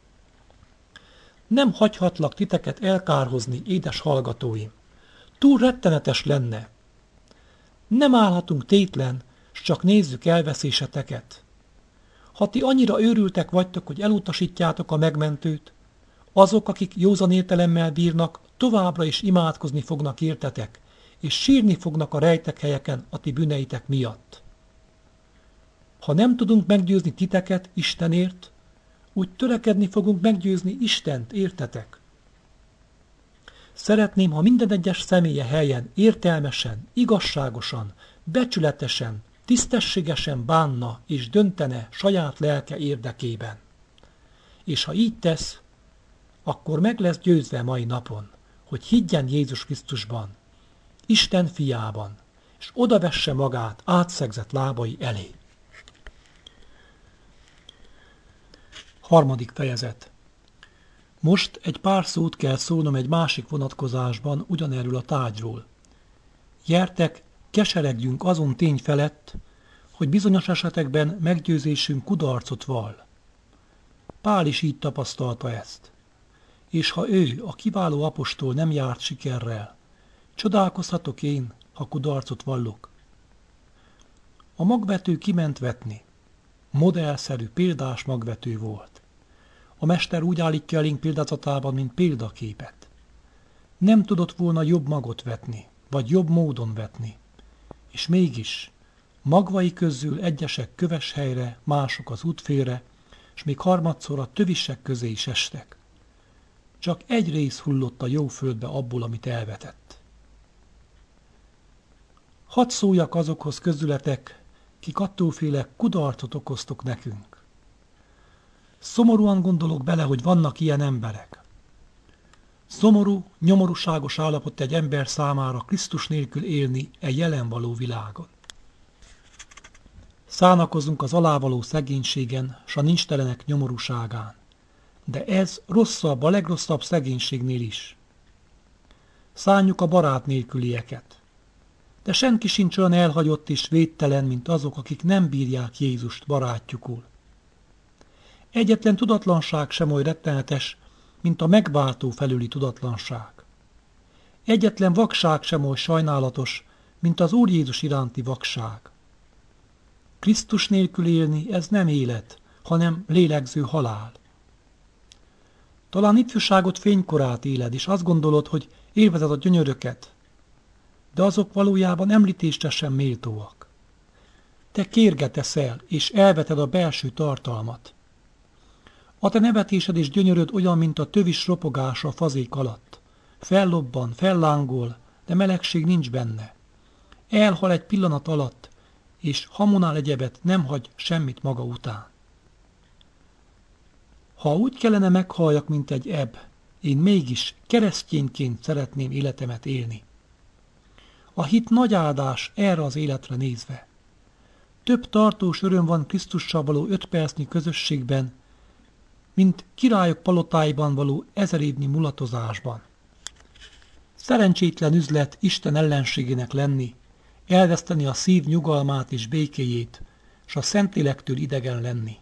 Nem hagyhatlak titeket elkárhozni, édes hallgatóim. Túl rettenetes lenne. Nem állhatunk tétlen, s csak nézzük elveszéseteket. Ha ti annyira őrültek vagytok, hogy elutasítjátok a megmentőt, azok, akik józan értelemmel bírnak, továbbra is imádkozni fognak értetek, és sírni fognak a rejtek helyeken a ti bűneitek miatt. Ha nem tudunk meggyőzni titeket Istenért, úgy törekedni fogunk meggyőzni Istent, értetek. Szeretném, ha minden egyes személye helyen értelmesen, igazságosan, becsületesen, tisztességesen bánna és döntene saját lelke érdekében. És ha így tesz, akkor meg lesz győzve mai napon, hogy higgyen Jézus Krisztusban, Isten fiában, és odavesse magát átszegzett lábai elé. Harmadik fejezet. Most egy pár szót kell szólnom egy másik vonatkozásban ugyanerről a tárgyról. Gyertek, keseregjünk azon tény felett, hogy bizonyos esetekben meggyőzésünk kudarcot vall. Pál is így tapasztalta ezt. És ha ő, a kiváló apostol nem járt sikerrel, csodálkozhatok én, ha kudarcot vallok. A magvető kiment vetni. Modellszerű, példás magvető volt. A mester úgy állítja elénk példázatában, mint példaképet. Nem tudott volna jobb magot vetni, vagy jobb módon vetni. És mégis, magvai közül egyesek köves helyre, mások az útfélre, és még harmadszor a tövisek közé is estek. Csak egy rész hullott a jó földbe abból, amit elvetett. Hadd szóljak azokhoz közületek, kik attóféle kudarcot okoztok nekünk. Szomorúan gondolok bele, hogy vannak ilyen emberek. Szomorú, nyomorúságos állapot egy ember számára Krisztus nélkül élni e jelen való világon. Szánakozunk az alávaló szegénységen, s a nincstelenek nyomorúságán. De ez rosszabb a legrosszabb szegénységnél is. Szánjuk a barát nélkülieket. de senki sincs olyan elhagyott és védtelen, mint azok, akik nem bírják Jézust barátjukul. Egyetlen tudatlanság sem oly rettenetes, mint a megváltó felüli tudatlanság. Egyetlen vakság sem oly sajnálatos, mint az Úr Jézus iránti vakság. Krisztus nélkül élni, ez nem élet, hanem lélegző halál. Talán ifjúságot fénykorát éled, és azt gondolod, hogy élvezed a gyönyöröket, de azok valójában említésre sem méltóak. Te kérgetesz el, és elveted a belső tartalmat. A te nevetésed és gyönyöröd olyan, mint a tövis ropogása a fazék alatt. Fellobban, fellángol, de melegség nincs benne. Elhal egy pillanat alatt, és hamonál egyebet, nem hagy semmit maga után. Ha úgy kellene meghalljak, mint egy ebb, én mégis keresztényként szeretném életemet élni. A hit nagy áldás erre az életre nézve. Több tartós öröm van Krisztussal való öt percnyi közösségben, mint királyok palotáiban való ezer évnyi mulatozásban. Szerencsétlen üzlet Isten ellenségének lenni, elveszteni a szív nyugalmát és békéjét, s a Szentlélektől idegen lenni.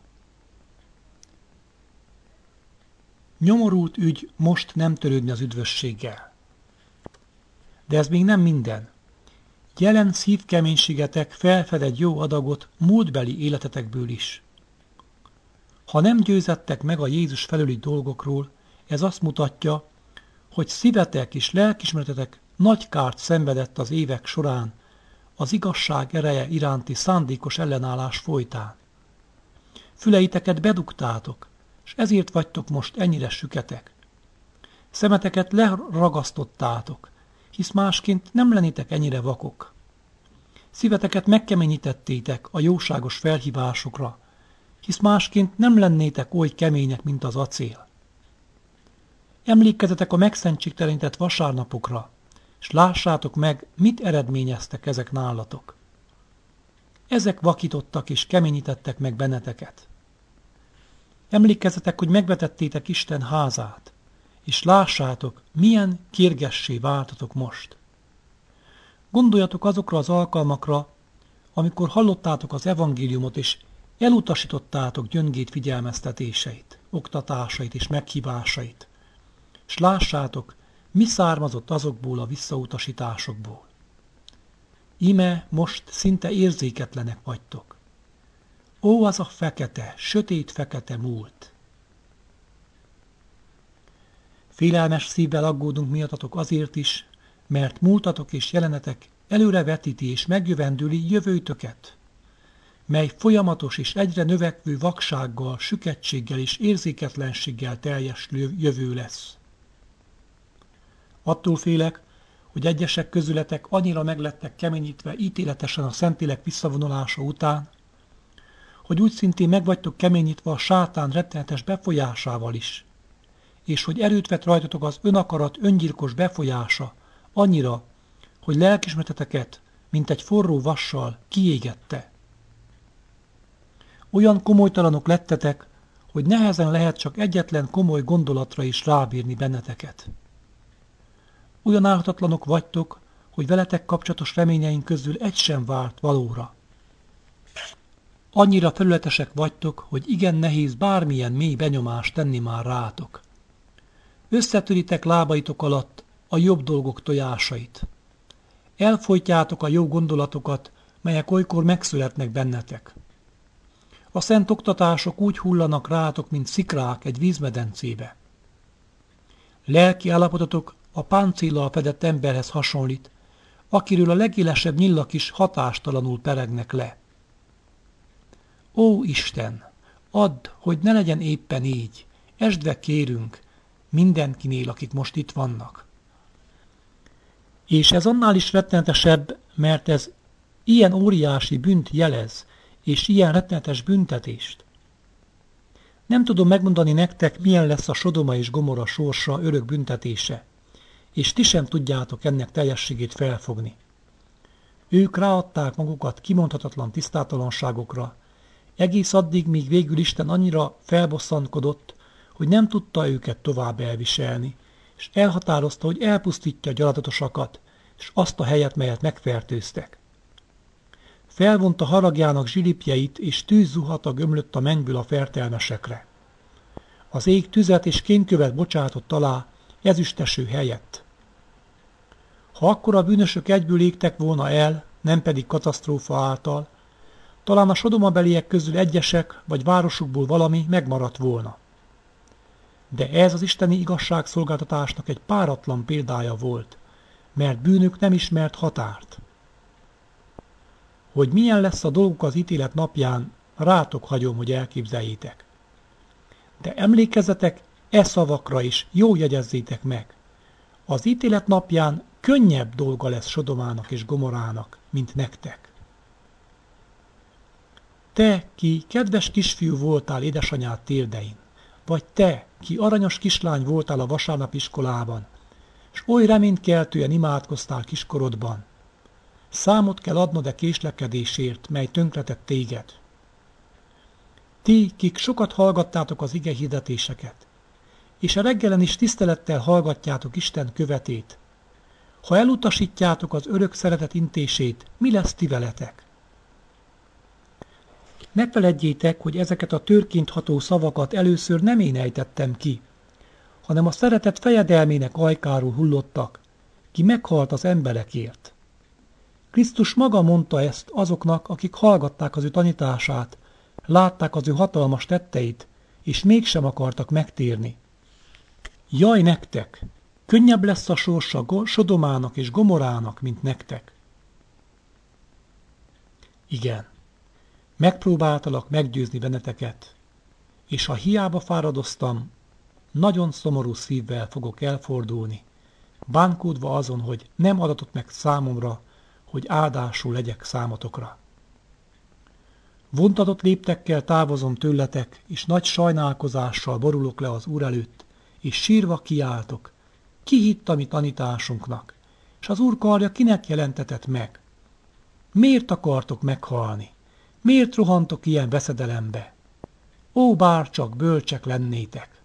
Nyomorult ügy most nem törődni az üdvösséggel. De ez még nem minden. Jelen szívkeménységetek felfed egy jó adagot múltbeli életetekből is. Ha nem győzettek meg a Jézus felüli dolgokról, ez azt mutatja, hogy szívetek és lelkismeretetek nagy kárt szenvedett az évek során az igazság ereje iránti szándékos ellenállás folytán. Füleiteket bedugtátok, és ezért vagytok most ennyire süketek. Szemeteket leragasztottátok, hisz másként nem lennétek ennyire vakok. Szíveteket megkeményítettétek a jóságos felhívásokra, hisz másként nem lennétek oly kemények, mint az acél. Emlékezzetek a megszentségtelenített vasárnapokra, és lássátok meg, mit eredményeztek ezek nálatok. Ezek vakítottak és keményítettek meg benneteket. Emlékezzetek, hogy megvetettétek Isten házát, és lássátok, milyen kérgessé váltatok most. Gondoljatok azokra az alkalmakra, amikor hallottátok az evangéliumot, és elutasítottátok gyöngét figyelmeztetéseit, oktatásait és meghívásait, és lássátok, mi származott azokból a visszautasításokból. Íme most szinte érzéketlenek vagytok. Ó, az a fekete, sötét-fekete múlt! Félelmes szívvel aggódunk miattatok azért is, mert múltatok és jelenetek előre vetíti és megjövendüli jövőtöket, mely folyamatos és egyre növekvő vaksággal, süketséggel és érzéketlenséggel teljes jövő lesz. Attól félek, hogy egyesek közületek annyira meglettek keményítve ítéletesen a Szentlélek visszavonulása után, hogy úgy szintén megvagytok keményítve a sátán rettenetes befolyásával is, és hogy erőt vett rajtatok az önakarat öngyilkos befolyása annyira, hogy lelkismereteteket, mint egy forró vassal kiégette. Olyan komolytalanok lettetek, hogy nehezen lehet csak egyetlen komoly gondolatra is rábírni benneteket. Olyan álhatatlanok vagytok, hogy veletek kapcsolatos reményeink közül egy sem vált valóra. Annyira felületesek vagytok, hogy igen nehéz bármilyen mély benyomást tenni már rátok. Összetöritek lábaitok alatt a jobb dolgok tojásait. Elfojtjátok a jó gondolatokat, melyek olykor megszületnek bennetek. A szent oktatások úgy hullanak rátok, mint szikrák egy vízmedencébe. Lelki állapototok a páncéllal fedett emberhez hasonlít, akiről a legélesebb nyillak is hatástalanul peregnek le. Ó Isten, add, hogy ne legyen éppen így, esd meg kérünk mindenkinél, akik most itt vannak. És ez annál is rettenetesebb, mert ez ilyen óriási bűnt jelez, és ilyen rettenetes büntetést. Nem tudom megmondani nektek, milyen lesz a Sodoma és Gomorra sorsa, örök büntetése, és ti sem tudjátok ennek teljességét felfogni. Ők ráadták magukat kimondhatatlan tisztátalanságokra, egész addig, míg végül Isten annyira felbosszantkodott, hogy nem tudta őket tovább elviselni, és elhatározta, hogy elpusztítja a gyarapodatosakat, és azt a helyet, melyet megfertőztek. Felvonta haragjának zsilipjeit, és tűz zuhata gömlött a mennyből a fertelmesekre. Az ég tüzet és kénkövet bocsátott alá ezüsteső helyett. Ha akkor a bűnösök egyből égtek volna el, nem pedig katasztrófa által, talán a sodomabeliek közül egyesek vagy városukból valami megmaradt volna. De ez az isteni igazságszolgáltatásnak egy páratlan példája volt, mert bűnük nem ismert határt. Hogy milyen lesz a dolguk az ítélet napján, rátok hagyom, hogy elképzeljétek. De emlékezzetek e szavakra is, jól jegyezzétek meg. Az ítélet napján könnyebb dolga lesz Sodomának és Gomorának, mint nektek. Te, ki kedves kisfiú voltál édesanyád térdein, vagy te, ki aranyos kislány voltál a vasárnapiskolában, s oly reménykeltően imádkoztál kiskorodban, számot kell adnod e késlekedésért, mely tönkretett téged. Ti, kik sokat hallgattátok az ige hirdetéseket, és a reggelen is tisztelettel hallgatjátok Isten követét, ha elutasítjátok az örök szeretet intését, mi lesz ti veletek? Ne feledjétek, hogy ezeket a törként ható szavakat először nem én ejtettem ki, hanem a szeretet fejedelmének ajkáról hullottak, ki meghalt az emberekért. Krisztus maga mondta ezt azoknak, akik hallgatták az ő tanítását, látták az ő hatalmas tetteit, és mégsem akartak megtérni. Jaj nektek! Könnyebb lesz a sorsa Sodomának és Gomorának, mint nektek. Igen, megpróbáltalak meggyőzni benneteket, és ha hiába fáradoztam, nagyon szomorú szívvel fogok elfordulni, bánkódva azon, hogy nem adatott meg számomra, hogy áldásul legyek számotokra. Vontatott léptekkel távozom tőletek, és nagy sajnálkozással borulok le az Úr előtt, és sírva kiáltok, ki hitt a mi tanításunknak, és az Úr karja kinek jelentetett meg? Miért akartok meghalni? Miért rohantok ilyen veszedelembe? Ó, bárcsak bölcsek lennétek!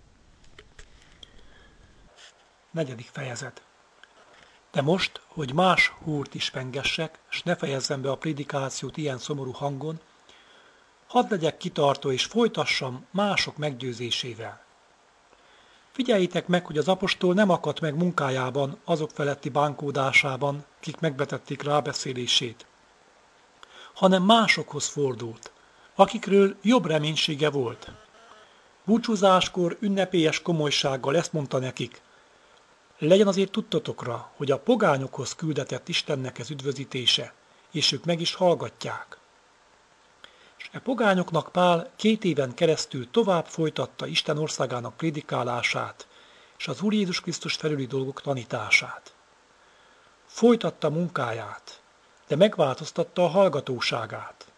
Negyedik fejezet. De most, hogy más húrt is pengessek, s ne fejezzem be a prédikációt ilyen szomorú hangon, hadd legyek kitartó és folytassam mások meggyőzésével. Figyeljétek meg, hogy az apostol nem akadt meg munkájában, azok feletti bánkódásában, kik megvetették rábeszélését, hanem másokhoz fordult, akikről jobb reménysége volt. Búcsúzáskor ünnepélyes komolysággal ezt mondta nekik: legyen azért tudtotokra, hogy a pogányokhoz küldetett Istennek ez üdvözítése, és ők meg is hallgatják. És e pogányoknak Pál két éven keresztül tovább folytatta Isten országának prédikálását, és az Úr Jézus Krisztus felüli dolgok tanítását. Folytatta munkáját, de megváltoztatta a hallgatóságát.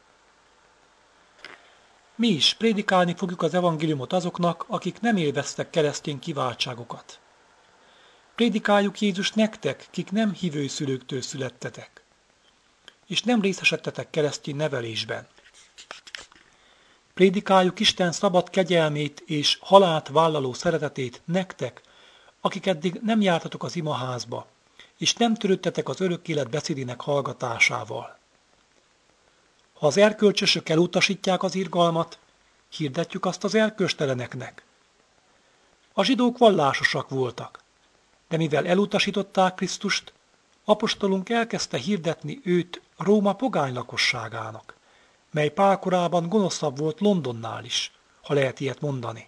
Mi is prédikálni fogjuk az evangéliumot azoknak, akik nem élveztek keresztény kiváltságokat. Prédikáljuk Jézus nektek, kik nem hívő szülőktől születtetek, és nem részesedtetek keresztény nevelésben. Prédikáljuk Isten szabad kegyelmét és halált vállaló szeretetét nektek, akik eddig nem jártatok az imaházba, és nem törődtetek az örök élet beszédének hallgatásával. Ha az erkölcsösök elutasítják az irgalmat, hirdetjük azt az erkölcsteleneknek. A zsidók vallásosak voltak, de mivel elutasították Krisztust, apostolunk elkezdte hirdetni őt Róma pogány lakosságának, mely Pál korában gonoszabb volt Londonnál is, ha lehet ilyet mondani.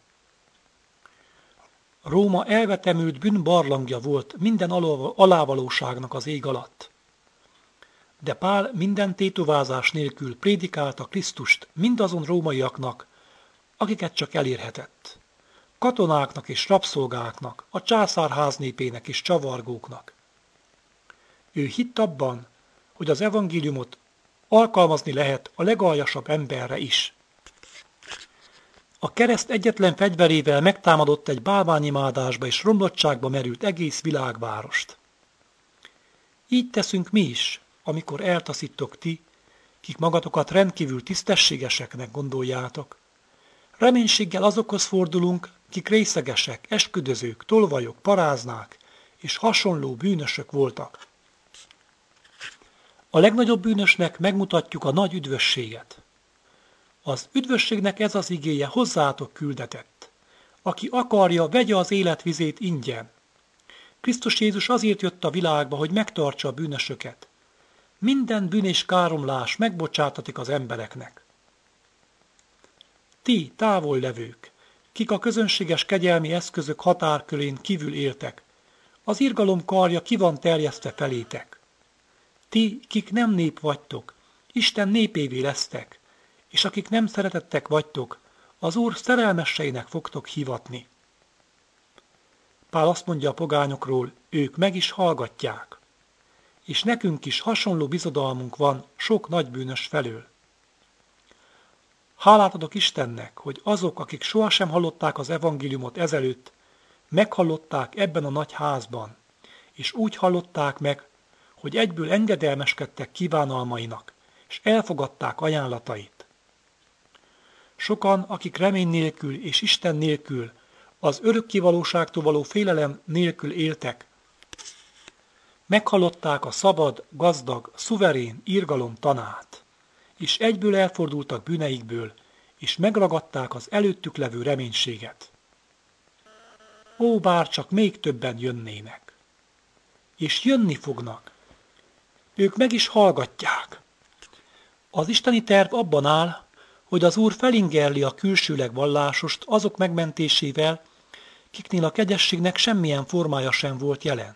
Róma elvetemült bűnbarlangja volt minden alávalóságnak az ég alatt. De Pál minden tétovázás nélkül prédikálta Krisztust mindazon rómaiaknak, akiket csak elérhetett. Katonáknak és rabszolgáknak, a császárház népének és csavargóknak. Ő hitt abban, hogy az evangéliumot alkalmazni lehet a legaljasabb emberre is. A kereszt egyetlen fegyverével megtámadott egy bálványimádásba és romlottságba merült egész világvárost. Így teszünk mi is, amikor eltaszítok ti, kik magatokat rendkívül tisztességeseknek gondoljátok. Reménységgel azokhoz fordulunk, kik részegesek, esküdözők, tolvajok, paráznák és hasonló bűnösök voltak. A legnagyobb bűnösnek megmutatjuk a nagy üdvösséget. Az üdvösségnek ez az igéje hozzátok küldetett. Aki akarja, vegye az életvizét ingyen. Krisztus Jézus azért jött a világba, hogy megtartsa a bűnösöket. Minden bűn és káromlás megbocsátatik az embereknek. Ti, távol levők, kik a közönséges kegyelmi eszközök határkörén kívül éltek, az irgalom karja ki van terjesztve felétek. Ti, kik nem nép vagytok, Isten népévé lesztek, és akik nem szeretettek vagytok, az Úr szerelmeseinek fogtok hivatni. Pál azt mondja a pogányokról, ők meg is hallgatják. És nekünk is hasonló bizodalmunk van sok nagybűnös felől. Hálát adok Istennek, hogy azok, akik sohasem hallották az evangéliumot ezelőtt, meghallották ebben a nagy házban, és úgy hallották meg, hogy egyből engedelmeskedtek kívánalmainak, és elfogadták ajánlatait. Sokan, akik remény nélkül és Isten nélkül, az örökkivalóságtól való félelem nélkül éltek, meghallották a szabad, gazdag, szuverén irgalom tanát, és egyből elfordultak bűneikből, és megragadták az előttük levő reménységet. Ó, bár csak még többen jönnének! És jönni fognak. Ők meg is hallgatják. Az isteni terv abban áll, hogy az Úr felingerli a külsőleg vallásost azok megmentésével, kiknél a kegyességnek semmilyen formája sem volt jelen.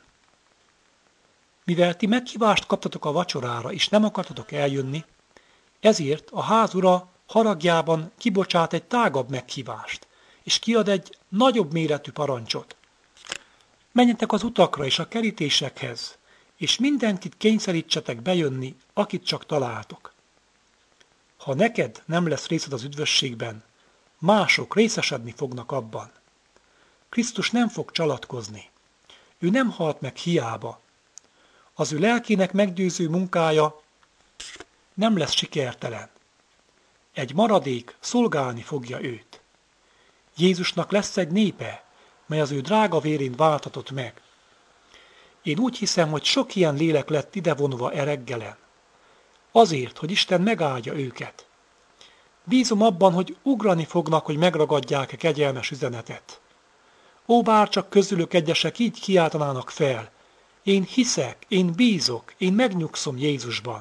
Mivel ti meghívást kaptatok a vacsorára, és nem akartatok eljönni, ezért a ház ura haragjában kibocsát egy tágabb meghívást, és kiad egy nagyobb méretű parancsot. Menjetek az utakra és a kerítésekhez, és mindenkit kényszerítsetek bejönni, akit csak találtok. Ha neked nem lesz részed az üdvösségben, mások részesedni fognak abban. Krisztus nem fog csalatkozni. Ő nem halt meg hiába. Az ő lelkének meggyőző munkája nem lesz sikertelen. Egy maradék szolgálni fogja őt. Jézusnak lesz egy népe, mely az ő drága vérén váltatott meg. Én úgy hiszem, hogy sok ilyen lélek lett idevonva e reggelen. Azért, hogy Isten megáldja őket. Bízom abban, hogy ugrani fognak, hogy megragadják e kegyelmes üzenetet. Ó, bárcsak közülük egyesek így kiáltanának fel. Én hiszek, én bízok, én megnyugszom Jézusban.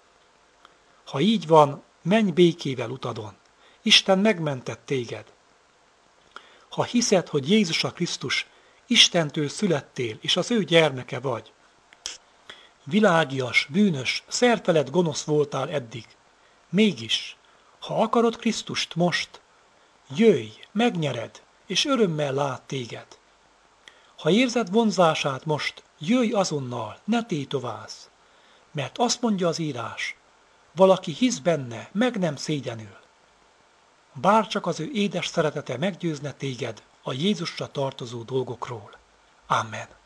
Ha így van, menj békével utadon. Isten megmentett téged. Ha hiszed, hogy Jézus a Krisztus, Istentől születtél, és az ő gyermeke vagy. Világias, bűnös, szerfelett gonosz voltál eddig. Mégis, ha akarod Krisztust most, jöjj, megnyered, és örömmel lát téged. Ha érzed vonzását most, jöjj azonnal, ne tétovázz, mert azt mondja az írás, valaki hisz benne, meg nem szégyenül. Bárcsak az ő édes szeretete meggyőzne téged a Jézusra tartozó dolgokról. Amen.